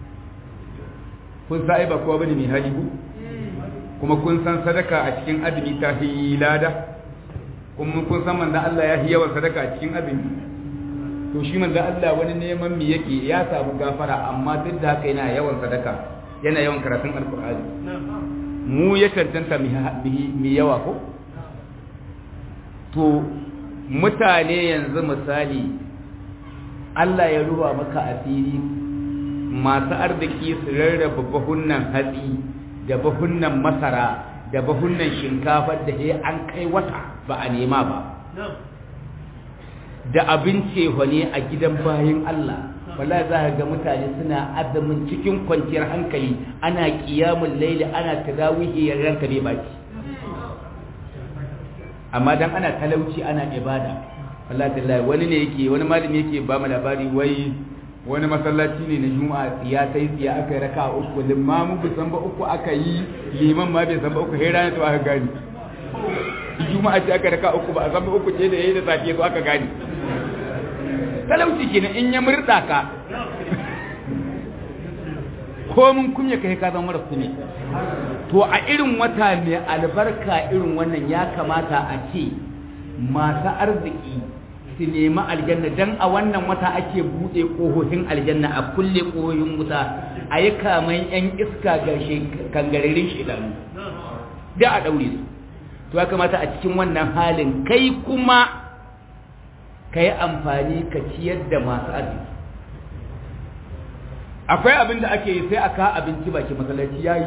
kun sa'i ba kowa bane mai hali ku kuma kun san sadaka a cikin azumi ta fi lada kuma kun san manzon Allah ya fi yawan sadaka a cikin azumi to shi manzon Allah wani neman mi yake ya samu gafara amma duk da haka yana yawan sadaka yana yawan karatun alkur'ani mu ya tantanta mi yawa ko to mutane yanzu misali Allah ya ruwa maka asiri masu arziki su rarraba bahunan hatsi da bahunan masara da bahunan shinkafar da ya an kai wata ba a nema ba da abinci ne a gidan bayin Allah wallahi za ka ga mutane suna azumin cikin kwanciyar hankali ana qiyamul layli ana tadawihi ranka bai baki amma dan ana talauci ana ibada wallahi tallahi wani ne yake wani malami yake ba mu labari wai wani masallaci ne na juma'a ya sai tsiya aka yi raka uku limamu bai san ba uku aka yi liman ma bai san ba uku sai rana to aka gani juma'a ce aka raka uku ba a san ba uku ce da yayi da safiya to aka gani talauci kenan in ya murda ka ko mun kunya kai ka zama mara kunya to a irin wata ne albarka irin wannan ya kamata a ce masu arziki su nemi aljanna dan a wannan wata ake bude kohohin aljanna a kulle kohohin wuta a yi kaman yan iska garshe kangararin shedanu da a daure su to ya kamata a cikin wannan halin kai kuma ka yi amfani ka ciyar da masu arziki akwai abin da ake yi sai aka abinci baki masallaci yayi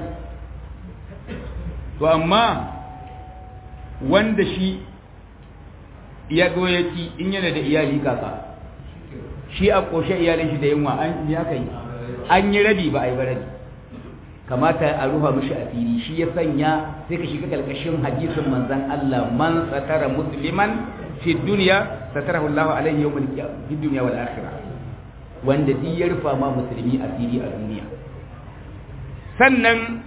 to amma wanda shi ya goyaki in yana da iyali kaka shi a koshe iyalin shi da yunwa an ya kai an yi rabi ba a yi rabi kamata a ruha mishi a fili shi ya sanya sai ka shiga kalkashin hadisin manzon Allah man satara musliman fi dunya satarahu Allah alaihi yawmal qiyamah fi dunya wal akhirah wanda duk ya rufa ma musulmi a fili a duniya sannan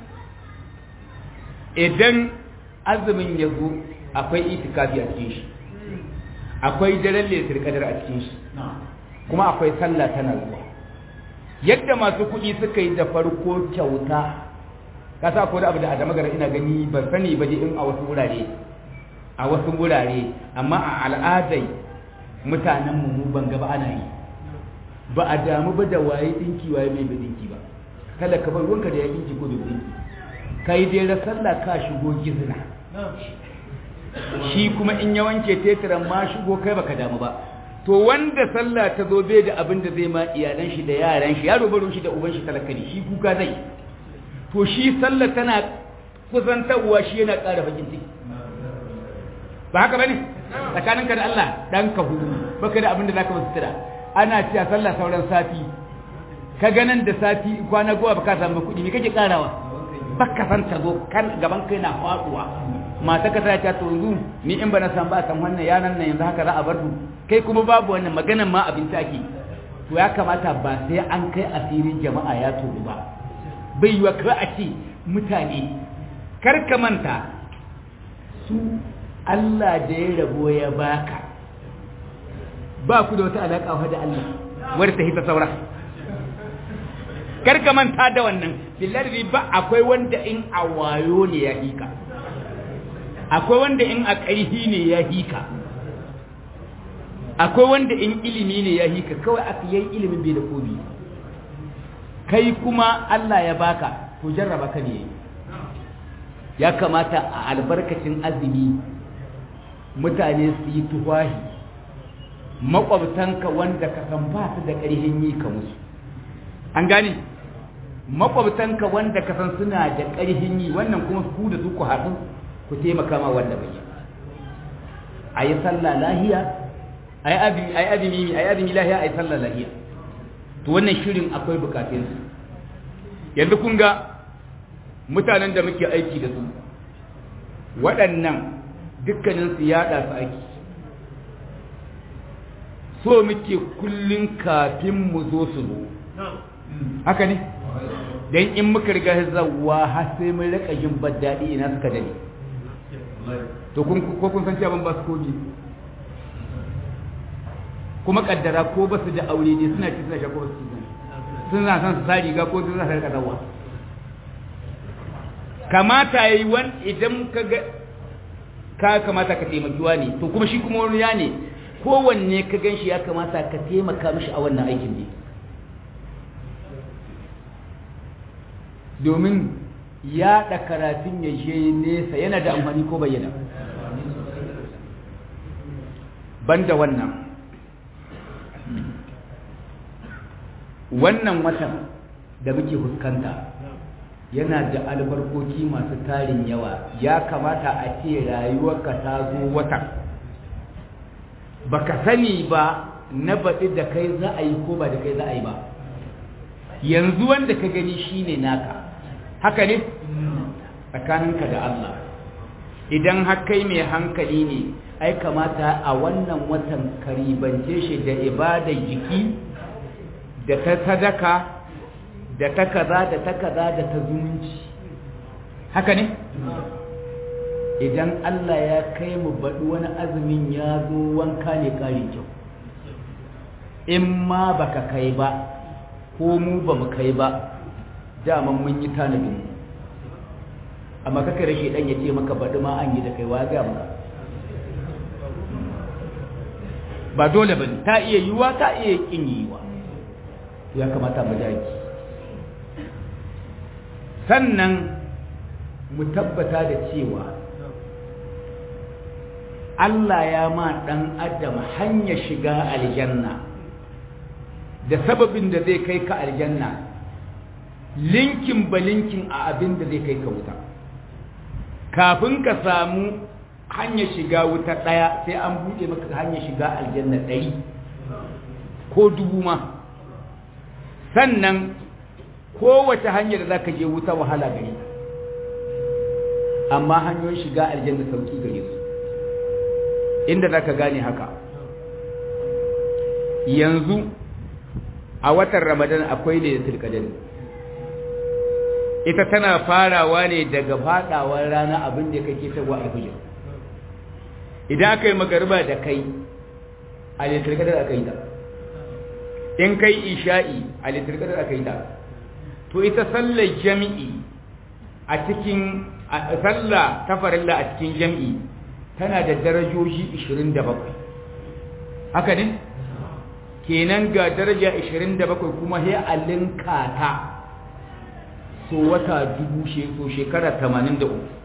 idan azumin ya zo akwai itikafi a cikin shi akwai daren lailatul qadar a cikin shi kuma akwai sallah tana zuwa yadda masu kuɗi suka yi da farko kyauta ka sa ko da abu da adama gara ina gani ban sani ba je in a wasu wurare a wasu wurare amma a al'adai mutanen mu ban ga ba ana yi ba a damu ba da waye dinki waye bai ba dinki ba kada ka bar ruwanka da ya dinki ko da dinki kai dai da sallah ka shigo gizna shi kuma in ya wanke tetiran ma shigo kai baka damu ba to wanda sallah ta zo bai da abin da zai ma iyalan shi da yaran shi yaro baro shi da uban shi talakani shi kuka zai to shi sallah tana kusantarwa shi yana ƙara bakin ciki ba haka bane tsakaninka da Allah dan ka hudu baka da abin da zaka musu tira ana cewa sallah sauran sati ka ganin da sati kwana goma baka samu kuɗi me kake karawa baka san ta zo kan gaban kai na faduwa mata ka ta to yanzu ni in ba na san ba san wannan yaran nan yanzu haka za a bar su kai kuma babu wannan maganan ma abinci ake to ya kamata ba sai an kai asirin jama'a ya tobu ba bai yiwa ka a ce mutane kar ka manta su Allah da ya rabo ya baka ba ku da wata alaƙa da Allah wadda ta hita saura kar ka manta da wannan billahi ba akwai wanda in a wayo ne ya hika akwai wanda in a ƙarfi ne ya hika akwai wanda in ilimi ne ya hika kawai aka yi ilimin bai da kobi kai kuma Allah ya baka to jarraba ka ne ya kamata a albarkacin azumi mutane su yi tuwahi makwabtanka wanda ka san ba su da ƙarfin yi ka musu an gane makwabtanka wanda ka san suna da ƙarfin yi wannan kuma ku da su ku haɗu ku taimaka ma wanda bai a yi sallah lahiya a yi azumi a yi azumi lahiya a yi sallah lahiya to wannan shirin akwai bukatunsu yanzu kun ga mutanen da muke aiki da su waɗannan dukkaninsu yaɗa su aiki so muke kullum kafin mu zo su zo haka ne don in muka riga zawa har sai mun rika yin baddaɗi ina suka dane to ko kun san cewa ban ba su komi kuma kaddara ko ba su da aure ne suna ci suna sha ko ba su ci suna san su sa riga ko suna sa rika zawa kamata yayi wan idan ka ga ka kamata ka taimaki wani to kuma shi kuma wani ya ne kowanne ka ganshi ya kamata ka taimaka mishi a wannan aikin ne domin yaɗa karatun ya je nesa yana da amfani ko bayyana banda wannan wannan watan da muke fuskanta yana da albarkoki masu tarin yawa. Ya kamata a ce rayuwarka ta zo watan baka sani ba na baɗi da kai za a yi ko ba da kai za a yi ba. Yanzu wanda ka gani shine naka, haka ne tsakaninka da Allah. Idan har kai mai hankali ne, ai kamata a wannan watan karibance shi da ibadar jiki da ta sadaka da ta kaza da ta kaza da ta zumunci, haka ne? Idan Allah ya kai mu baɗi wani azumin ya zo wanka ne ƙari kyau. In ma baka kai ba ko mu ba mu kai ba, daman mun yi tanadin. Amma kaka rashe ɗan ya ce maka baɗi ma an yi da kai wa ga maka. Ba dole ba ne, ta iya yiwuwa ta iya ƙin yiwuwa. Ya kamata mu daki. Sannan mu tabbata da cewa Allah ya ma ɗan adam hanyar shiga aljanna da sababin da zai kai ka aljanna linkin ba linkin a abin da zai kai ka wuta. Kafin ka samu hanyar shiga wuta ɗaya sai an buɗe maka hanyar shiga aljanna ɗari ko dubu ma. Sannan kowace hanyar da za ka je wuta wahala gare ta, amma hanyoyin shiga aljanna sauki gare su. Inda za ka gane haka, yanzu a watan Ramadan akwai Lailatul Qadr. Ita tana farawa ne daga fadawar rana abin da kake tawa alfajir. Idan aka yi magariba da kai a Lailatul Qadr aka yi ta, in kai isha'i a Lailatul Qadr aka yi ta. To ita sallar jami'i a cikin sallah ta farilla a cikin jami'i tana da darajoji ishirin da bakwai, haka ne? Kenan ga daraja ishirin da bakwai kuma sai a linka ta so wata dubu so shekara tamanin da uku.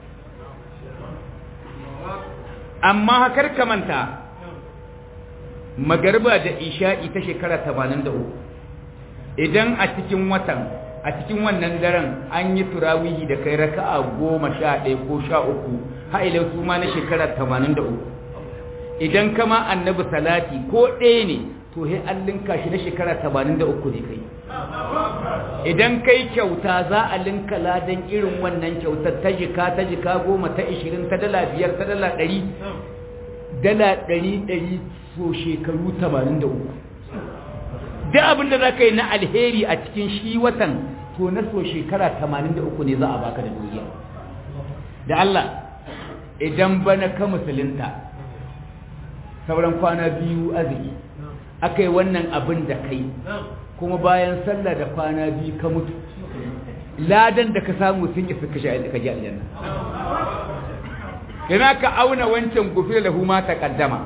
Amma hakar kamanta magariba da isha'i ta shekara tamanin da uku, idan a cikin watan a cikin wannan daren an yi turawihi da kai raka'a goma sha ɗaya ko sha uku ha'ilau su ma na shekara tamanin da uku. Idan kama annabi salati ko ɗaya ne to he an linka shi na shekara tamanin da uku ne kai. Idan kai kyauta za a linka ladan irin wannan kyautar ta jika ta jika goma ta ishirin ta dala biyar ta dala ɗari dala ɗari ɗari so shekaru tamanin da uku. Duk abin da za ka yi na alheri a cikin shi watan to na so shekara tamanin da uku ne za a baka da duniya. Da Allah idan bana ka musulunta sauran kwana biyu azumi aka yi wannan abin da kai kuma bayan sallah da kwana biyu ka mutu, ladan da ka samu sun isa ka ji aljanna. Ina ka auna wancan gufir lahu ma taqaddama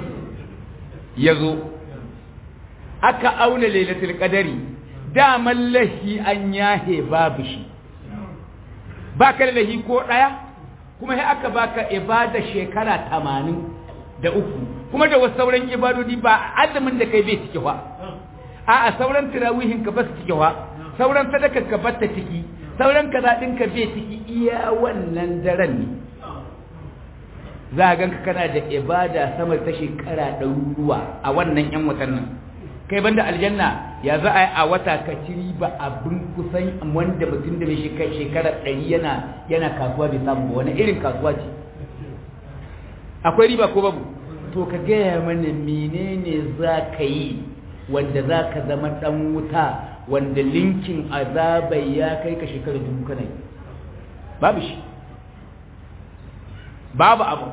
yazo aka auna lailatul qadari da mallahi an yahe babu shi, baka lahi ko daya kuma sai aka baka ibada shekara tamanin da uku kuma da wasu sauran ibadodi ba azumin da kai bai cike wa, a'a sauran tirawihin ka ba su cike wa, sauran sadaka ka batta ciki, sauran kaza din ka bai ciki, iya wannan daren ne za a ganka kana da ibada sama ta shekara ɗaruruwa a wannan yan watan nan. Kai banda aljanna ya za a yi a wata ka ci riba abin kusan wanda mutum da mai shekara ɗari yana yana kasuwa bai samu ba, wani irin kasuwa ce? Akwai riba ko babu? To ka gaya mana menene za ka yi wanda za ka zama ɗan wuta wanda linkin azabai ya kai ka shekara dubu kana yi? Babu shi, babu abu.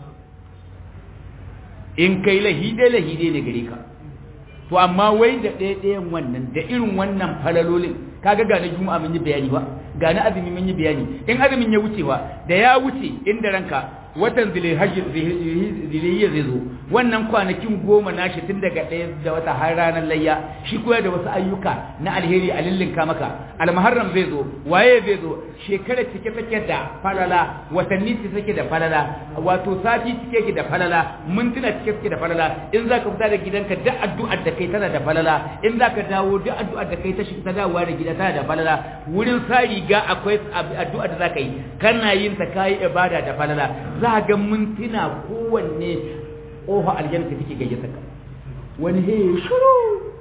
In kai lahide lahide ne gare ka. To amma wai da ɗaya-ɗayan wannan da irin wannan falalolin kaga ga na juma'a mun yi bayani ba, ga na azumi mun yi bayani. In azumin ya wuce ba da ya wuce inda ranka watan zilhijja zai zo wannan kwanakin goma nashi tun daga ɗaya da wata har ranar layya shi koya da wasu ayyuka na alheri a lillinka maka almuharram zai zo waye zai zo shekara cike take da falala watanni cike take da falala wato sati cike ke da falala mintuna cike take da falala in zaka fita da gidanka duk addu'ar da kai tana da falala in zaka dawo duk addu'ar da kai ta shiga ta dawowa da gida tana da falala wurin sa riga akwai addu'ar da zaka yi kana yin ta kai ibada da falala za ga mintuna kowanne ƙofa aljanna ta take gayyata ka wani he shiru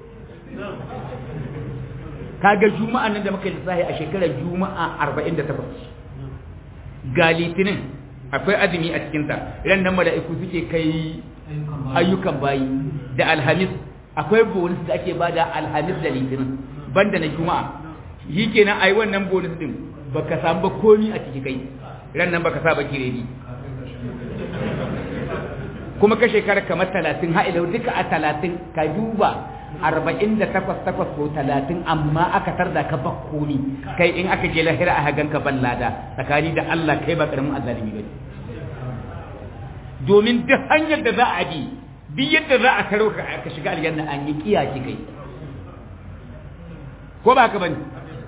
kaga juma'a nan da muka yi lissafi a shekarar juma'a arba'in da takwas ga litinin akwai azumi a cikinta ran nan mala'iku suke kai ayyukan bayi da alhamis akwai bonus da ake bada alhamis da litinin banda na juma'a shi kenan ai wannan bonus din baka samu ba komi a ciki kai ran nan baka sa ba kiredi kuma ka shekara kamar talatin ha'ilau duka a talatin ka duba arba'in da takwas takwas ko talatin amma aka tarda ka ba komi kai in aka je lahira a hagan ka ban lada tsakani da Allah kai ba karamin azalimi ba domin duk hanyar da za a bi bi yadda za a karo ka shiga aljanna an yi kiyaye kai ko ba ka bane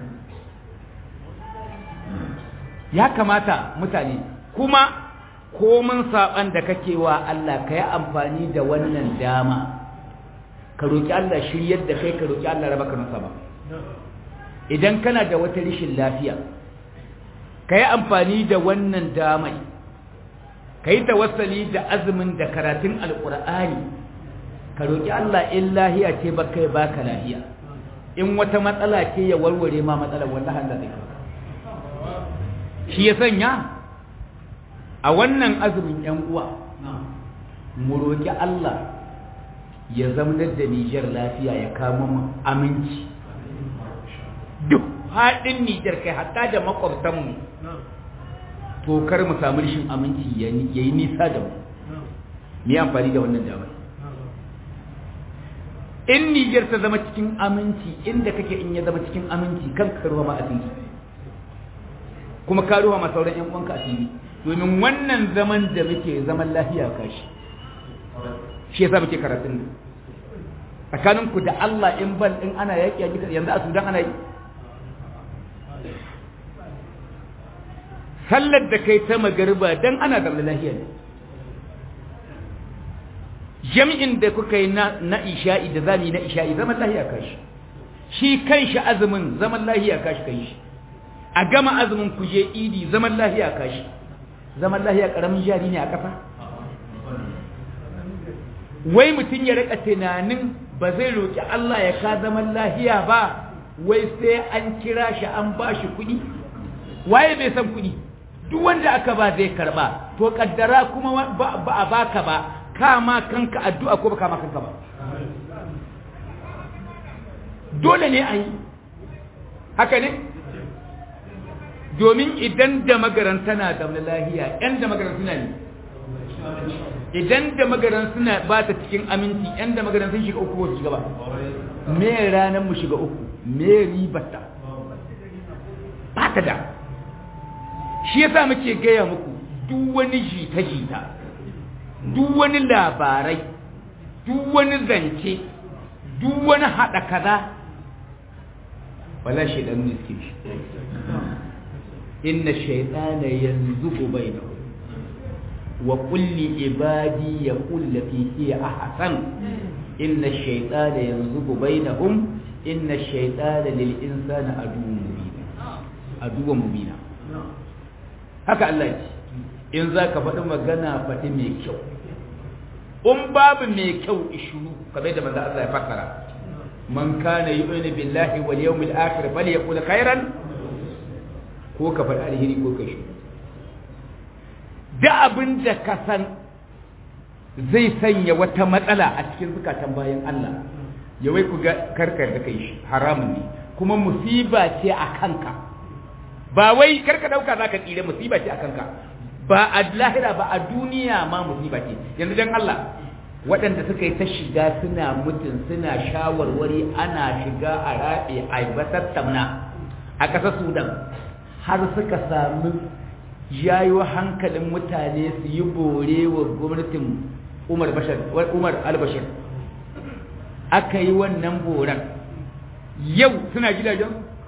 ya kamata mutane kuma komin saban da kake wa Allah ka yi amfani da wannan dama ka roki Allah shiryar da kai ka roki Allah raba ka nasa ba idan kana da wata rishin lafiya ka yi amfani da wannan damai ka yi tawassali da azumin da karatun alqur'ani ka roki Allah in lahiya ce baka yi baka lahiya in wata matsala ce ya warware ma matsalar wallahi Allah zai shi ya sanya a wannan azumin ‘yan uwa mu roƙi Allah ya zamanar da Nijar lafiya ya kama mu aminci duk haɗin Nijar kai hatta da makwabtanmu to kar mu samu rashin aminci ya yi nisa da mu mu yi amfani da wannan damar in Nijar ta zama cikin aminci inda kake in ya zama cikin aminci kan karuwa ma asiri kuma karuwa ma sauran ‘yan uwanka asiri domin wannan zaman da muke zaman lafiya kashi shi yasa muke karatun tsakanin ku da Allah in bal in ana yaki a gidan yanzu a Sudan ana yi sallar da kai ta magariba dan ana zaman lafiya ne jami'in da kuka yi na na isha'i da zami na isha'i zaman lafiya kashi shi kanshi azumin zaman lafiya kashi kai shi a gama azumin ku je idi zaman lafiya kashi zaman lahiya karamin jari ne a ƙasa wai mutum ya rika tunanin ba zai roƙi Allah ya ka zaman lahiya ba wai sai an kira shi an ba shi kuɗi waye bai san kuɗi duk wanda aka ba zai karba to kaddara kuma ba a baka ba kama kanka addu'a ko ba kama kanka ba dole ne a yi haka ne domin idan da magaran tana da lahiya yan da magaran suna ne idan da magaran suna ba ta cikin aminci yan da magaran sun shiga uku ko su shiga ba me ranar mu shiga uku me ribata ba ta da shi yasa muke gaya muku duk wani jita-jita duk wani labarai duk wani zance duk wani haɗa kaza wala shaidan ne suke shi inna shaitana yanzugu bainahum wa kulli ibadi yaqul lati hiya ahsan inna shaitana yanzugu bainahum inna shaitana lil insani aduwwun mubin aduwwun mubina haka Allah ya ce in zaka faɗi magana faɗi mai kyau in babu mai kyau ishuru kamar da manzo Allah ya fassara man kana yu'minu billahi wal yawmil akhir falyaqul khairan ko ka faɗi alheri ko ka shi da abin da ka san zai sanya wata matsala a cikin zukatan bayan Allah ya wai ku ga karkar da kai shi haramun ne kuma musiba ce a kanka ba wai karka dauka zaka tsire musiba ce a kanka ba a lahira ba a duniya ma musiba ce yanzu dan Allah waɗanda suka yi ta shiga suna mutun suna shawarwari ana shiga a rabe a batattamna a ƙasar Sudan har suka sami yayi hankalin mutane su yi bore wa gwamnatin Umar Bashir Umar al-Bashir aka yi wannan boran yau suna gidajen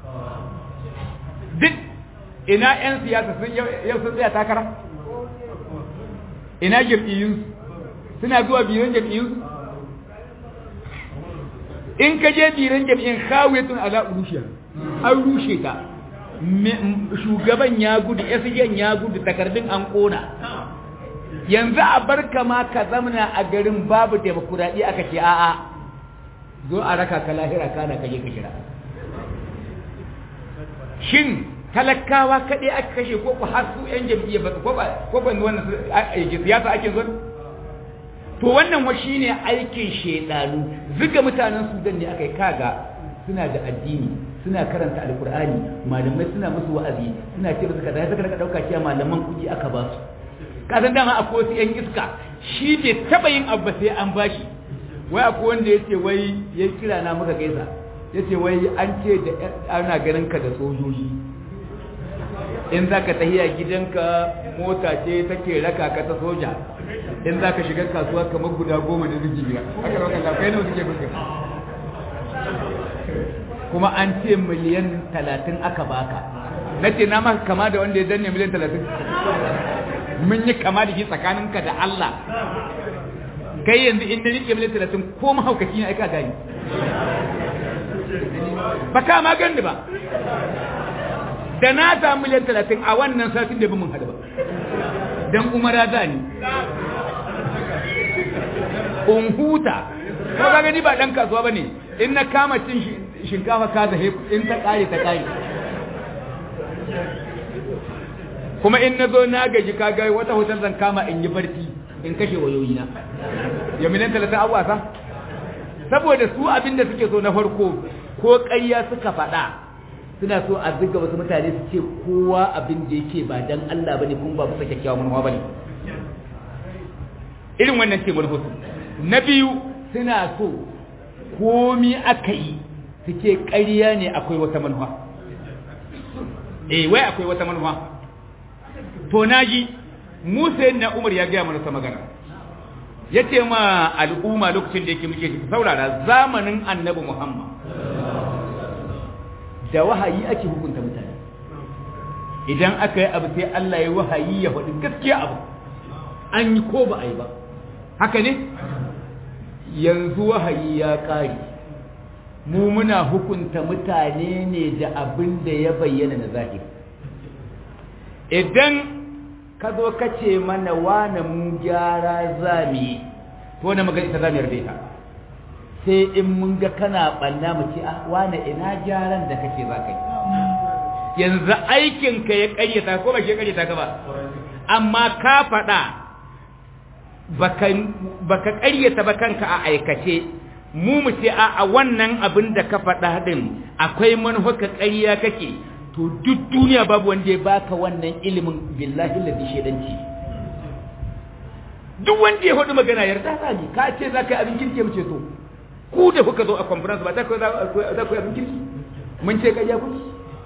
duk ina yan siyasa sun yau sun tsaya takara ina jam'iyyun suna zuwa biran jam'iyyun in ka je biran jam'iyyun khawiyatun ala urushiya an rushe ta shugaban ya gudu yasiyan ya gudu takardun an kona yanzu a barka ma ka zamana a garin babu demokuraɗi aka ce a'a zo a raka ka lahira kana kaje ka kira shin talakawa kaɗai aka kashe ko ku har su yan jam'iyya ba ko ba ko ban wannan siyasa ake zo to wannan wa shine aikin shedanu zuga mutanen Sudan ne akai kaga suna da addini suna karanta alkur'ani malamai suna musu wa'azi suna ce musu kaza sai ka dauka cewa malaman kuɗi aka ba su kasan dama akwai wasu yan iska shi bai taba yin abu sai an bashi wai akwai wanda yace wai ya kira na muka gaisa yace wai an ce da ana ganin ka da sojoji in zaka tahiya gidanka mota ce take raka ka ta soja in zaka shiga kasuwa kamar guda goma da rijiya haka rawaka da kai ne suke fuska kuma an ce miliyan talatin aka baka nace na maka kama da wanda ya danne miliyan talatin mun yi kama da shi tsakaninka da Allah kai yanzu in da rike miliyan talatin ko mahaukaci ne aika gani ba ka ma gani ba da na ta miliyan talatin a wannan satin da bi mun hada ba dan umara za ni un huta ko ga gani ba dan kasuwa bane in na kama cin shinkafa ka zahe in ta kare ta kare kuma in na zo na gaji ka ga wata hoton zan kama in yi barci in kashe wayoyina ya miliyan talatin a wasa saboda su abinda suke so na farko ko ƙarya suka faɗa suna so a zuga wasu mutane su ce kowa abin da yake ba dan Allah bane kuma ba bisa kyakkyawan manuwa bane irin wannan ce mulhusu na biyu suna so komi aka yi suke ƙarya ne akwai wata manuwa eh wai akwai wata manuwa to naji Musa na Umar ya ga mana ta magana yace ma al'umma lokacin da yake muke saurara zamanin Annabi Muhammad da wahayi ake hukunta mutane idan aka yi abu sai Allah ya wahayi ya faɗi gaskiya abu an yi ko ba a yi ba haka ne yanzu wahayi ya ƙare mu muna hukunta mutane ne da abin da ya bayyana na zahiri idan ka zo ka ce mana wane mu gyara zami to na magana ita zami yarda ita sai in mun ga kana banna mu ce ah wane ina gyaran da kake za ka yi yanzu aikin ka ya karyata ko ba ke karyata ka ba amma ka faɗa baka baka karyata ba kanka a aikace mu mu ce a wannan abin da ka faɗa din akwai manufar ka ƙarya kake to duk duniya babu wanda ya baka wannan ilimin billahi ladi shedanci duk wanda ya hudu magana yarda ta ni ka ce za ka yi abin kirki mu ce to ku da kuka zo a conference ba za ku za ku yi abin kirki mun ce ƙarya kuke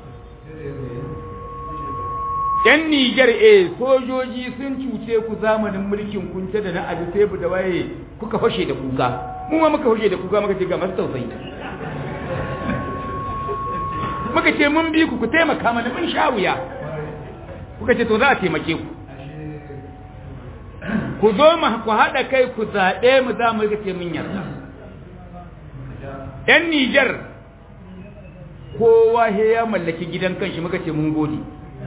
yan Niger eh sojoji sun cuce ku zamanin mulkin kunce da na abu sai da waye kuka fashe da kuka mu ma muka fashe da kuka muka ce ga masu tausayi muka ce mun bi ku ku taimaka mana mun sha wuya kuka ce to za a taimake ku ku zo mu ku haɗa kai ku zaɓe mu za mu ce mun yarda yan Niger kowa he ya mallaki gidan kanshi muka ce mun gode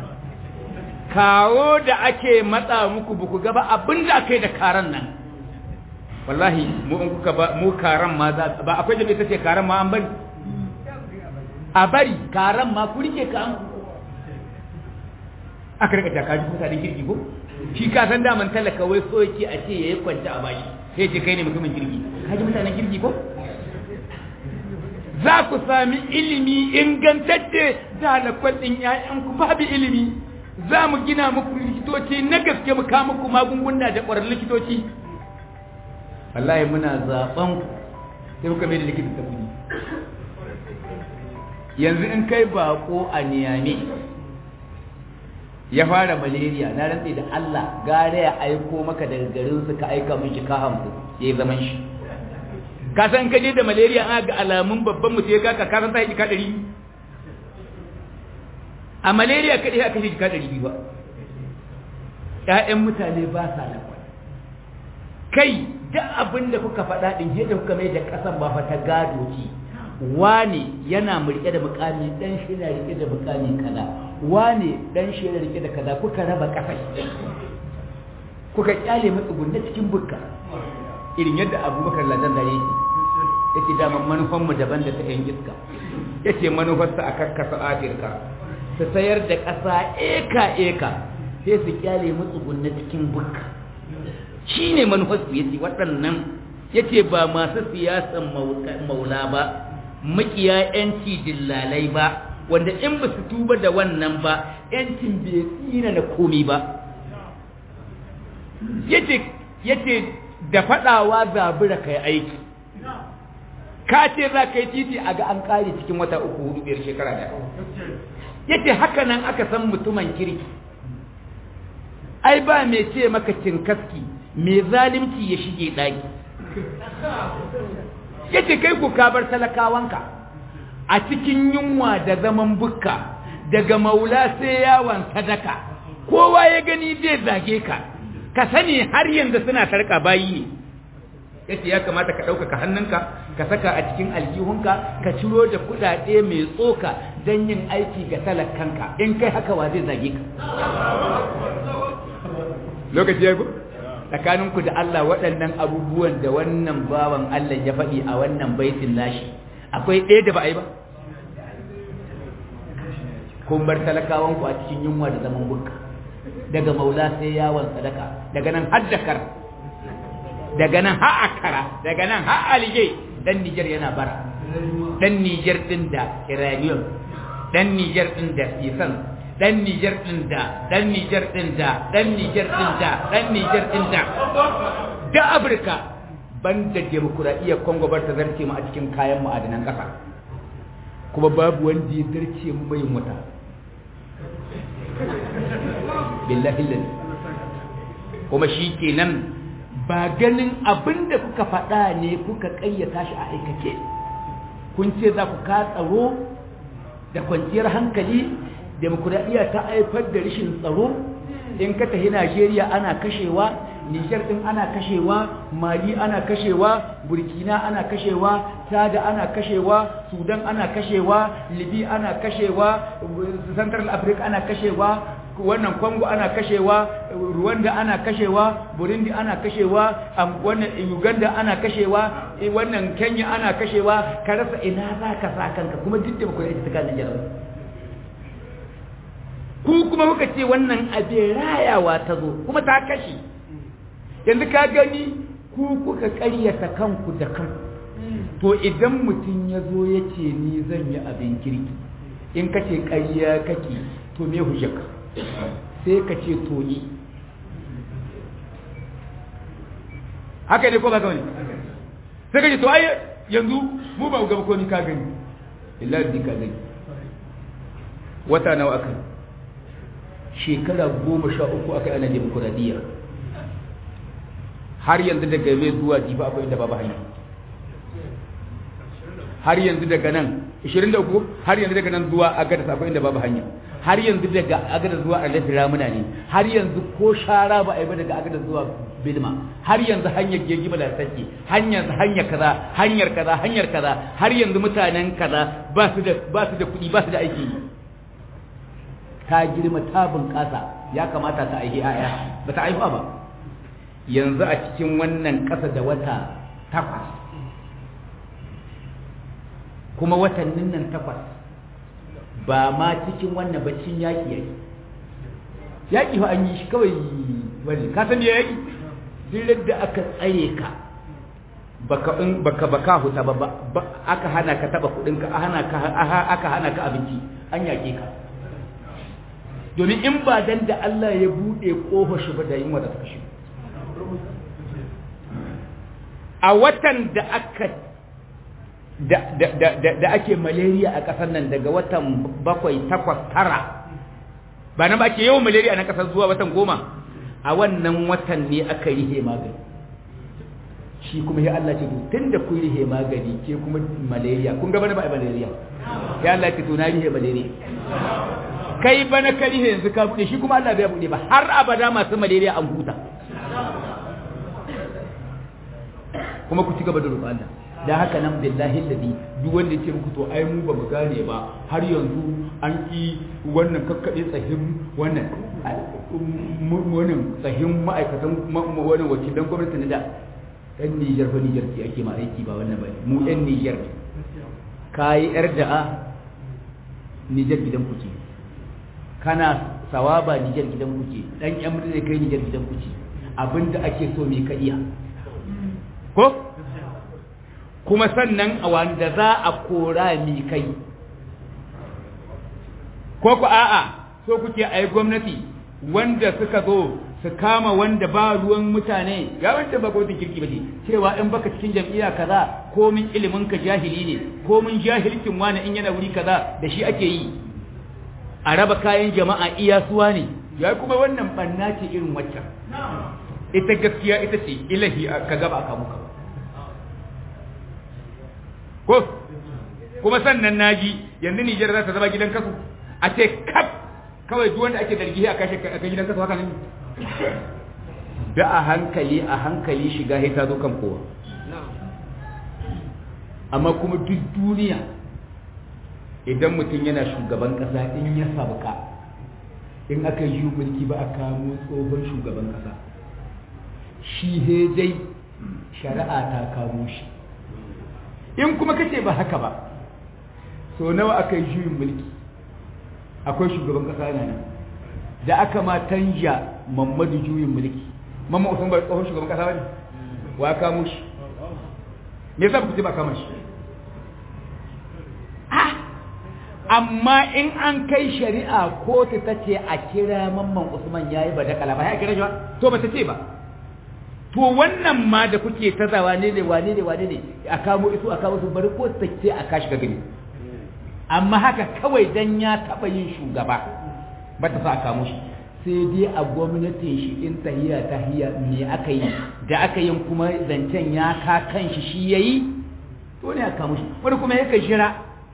kawo da ake matsa muku buku gaba abinda akai da karan nan wallahi mu in kuka ba mu karan ma za ba akwai da ita ce karan ma an bari a bari karan ma ku rike ka an aka rika jaka ji kusa da kirki ko shi ka san daman talaka wai so yake a ce yayi kwanta a bashi sai ce kai ne mutumin kirki ka ji mutanen kirki ko za ku sami ilimi ingantacce da halakwal din ƴaƴan ku babu ilimi za mu gina muku likitoci na gaske mu kawo muku magunguna da ƙwararrun likitoci wallahi muna zaɓen sai muka mai da likita ta kudi yanzu in kai bako a niyame ya fara malaria na rantsi da Allah gare ya aiko maka daga garin su ka aika min shi ka hamsu yayi zaman shi ka san kaje da malaria an ga alamun babban mutum ya kaka ka san sai ka ɗari a malaria kadai aka shi ka ɗari ba ƴaƴan mutane ba sa da kwai kai duk abin da kuka faɗa din yadda kuka mai da ƙasan ba fa ta gado ce wane yana murke da mukami dan shi yana rike da mukami kaza wane dan shi yana rike da kaza kuka raba kasai kuka kyale matsugunna cikin bukka irin yadda Abubakar ladan da yake yace da manufan mu daban da ta yan iska yace manufar sa a karkasa Afirka su sayar da kasa eka eka sai su kyale matsugunna cikin bukka shine manufar su yace waɗannan yace ba masu siyasan maula ba makiya yanci dillalai ba wanda in ba su tuba da wannan ba yancin bai tsina na komi ba yace yace da fadawa zabura kai aiki ka ce za ka yi titi a ga an kare cikin wata uku hudu biyar shekara da yace haka nan aka san mutumin kirki ai ba mai ce maka cinkaski mai zalimci ya shige daki yace kai ku kabar talakawanka a cikin yunwa da zaman bukka daga maula sai yawan sadaka kowa ya gani zai zage ka ka sani har yanzu suna sarka bayi ne yace ya kamata ka dauka hannunka ka saka a cikin aljihunka ka ciro da kudade mai tsoka dan yin aiki ga talakanka in kai haka wa zai zage ka lokaci ya go tsakaninku da Allah waɗannan abubuwan da wannan bawan Allah ya faɗi a wannan baitin nashi akwai ɗaya da ba a yi ba kun bar talakawanku a cikin yunwa da zaman burka daga maula sai yawon sadaka daga nan haddakar daga nan ha'akara daga nan ha'alige dan Nijar yana bara dan Nijar din da iranium dan Nijar din da isan dan Niger din da dan Niger din da dan Niger din da dan Niger din da da Afirka banda demokradiyyar Congo bar ta zarce mu a cikin kayan ma'adanan kasa kuma babu wanda ya zarce mu bai mota billahi lillahi kuma shikenan ba ganin abinda kuka faɗa ne kuka kayyata shi a aikace kun ce za ku ka tsaro da kwanciyar hankali demokuraɗiyya ta haifar da rashin tsaro in ka tafi Najeriya ana kashewa Nijar din ana kashewa Mali ana kashewa Burkina ana kashewa Chad ana kashewa Sudan ana kashewa Libya ana kashewa Central Africa ana kashewa wannan Congo ana kashewa Rwanda ana kashewa Burundi ana kashewa wannan Uganda ana kashewa wannan Kenya ana kashewa ka rasa ina za ka sa kanka kuma duk demokuraɗiyya ta kan Najeriya ku kuma muka ce wannan abin rayawa ta zo kuma ta kashe yanzu ka gani ku kuka ƙaryata kanku da kanku to idan mutum ya zo ya ce ni zan yi abin kirki in ka ce ƙarya kake to me hujjaka sai ka ce to ni haka ne ko ba ka wani sai ka ce to ai yanzu mu ba gaba ko ni ka gani illahi ka gani wata nawa aka shekara goma sha uku aka yi ana demokuraɗiyya har yanzu daga mai zuwa jifa akwai inda babu hanya har yanzu daga nan ishirin da uku har yanzu daga nan zuwa agadas akwai inda babu hanya har yanzu daga agadas zuwa alafi ramuna ne har yanzu ko shara ba a yi ba daga agadas zuwa bilma har yanzu hanyar gegi ba lantarki hanyar hanyar kaza hanyar kaza hanyar kaza har yanzu mutanen kaza ba su da ba su da kuɗi ba su da aiki ta girma ta bunƙasa ya kamata ta aihi aya ba ta aihuwa ba yanzu a cikin wannan ƙasa da wata takwas kuma watannin nan takwas ba ma cikin wannan baccin yaƙi yaƙi yaƙi fa an yi shi kawai wani ka san ya yaƙi duk da aka tsaye ka baka in baka baka huta ba aka hana ka taba kudin ka hana ka aka hana ka abinci an yaƙe ka domin in ba dan da Allah ya bude kofar shi ba da yin wanda suka shi a watan da aka da da da da ake malaria a kasar nan daga watan bakwai takwas tara ba nan ba ake yawan malaria na kasar zuwa watan goma a wannan watan ne aka rihe magani shi kuma ya Allah ce tun da kun rihe magani ke kuma malaria kun gaba na ba malaria ya Allah ce to na rihe malaria kai bana ka rihe yanzu ka bude shi kuma Allah bai bude ba har abada masu malaria an huta kuma ku ci gaba da roƙon Allah da haka nan billahi ladi duk wanda yake muku to ai mu ba mu gane ba har yanzu an ki wannan kakkade tsahin wannan wannan tsahin ma'aikatan wannan wakilan gwamnati ne da ɗan Nijar fa Nijar ce ake ma aiki ba wannan ba mu ɗan Nijar kai yar da'a Nijar gidan ku ce kana sawaba Nijar gidan ku ce dan yan da kai Nijar gidan ku ce abinda ake so me ka iya ko kuma sannan a wanda za a kora mi kai ko ku a'a so kuke ai gwamnati wanda suka zo su kama wanda ba ruwan mutane ya wanda ba gwamnatin kirki ba ce cewa in baka cikin jam'iyya kaza ko min ilimin ka jahili ne ko min jahilcin wani in yana wuri kaza da shi ake yi a raba kayan jama'a iya suwa ne ya kuma wannan banna ce irin waccan ita gaskiya ita ce ilahi ka gaba aka muka ko kuma sannan naji yanzu Nijar za ta zama gidan kasu a ce kaf kawai duk wanda ake zargi a kashe a gidan kasu haka ne da a hankali a hankali shiga sai ta zo kan kowa amma kuma duk duniya idan mutum yana shugaban kasa in ya sabuka in aka yi mulki ba a kamo tsohon shugaban kasa shi dai shari'a ta kamo shi in kuma kace ba haka ba so nawa aka yi juyin mulki akwai shugaban kasa yana nan da aka ma tanja Muhammadu juyin mulki mamma Usman ba tsohon shugaban kasa bane wa kamo shi me yasa ku ce ba kama shi ah amma in an kai shari'a kotu tace a kira mamman Usman yayi ba da kala ba ya kira shi ba to ba ta ce ba to wannan ma da kuke tazawa ne ne wane ne wane ne a kamo isu a kamo su bari ko ta ce a kashi ga gani amma haka kawai dan ya taba yin shugaba ba ta sa a kamo shi sai dai a gwamnatin shi in tahiya tahiya me aka yi da aka yin kuma zancen ya ka kan shi shi yayi to ne a kamo shi wani kuma yake jira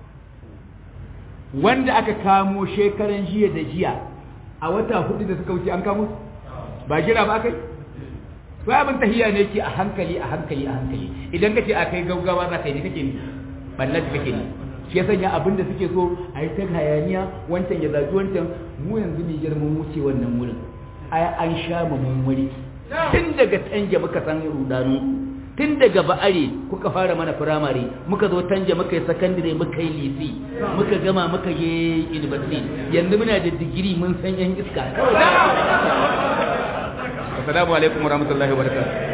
wanda aka kamo shekaran jiya da jiya a wata hudu da suka wuce an kamo ba jira ba aka yi to abin tahiya ne ke a hankali a hankali a hankali idan kace a kai gaugawa za ka yi kake ni ballat kake ni shi ya sanya abin da suke so a yi ta hayaniya wancan ya zaci wancan mu yanzu ne girman wuce wannan wurin ai an sha mu mun wuri tun daga tanje muka san rudanu tun daga ba'are kuka fara mana firamare muka zo tanje muka yi secondary muka yi lisi muka gama muka yi university yanzu muna da digiri mun san yan iska assalamu alaikum warahmatullahi wabarakatuh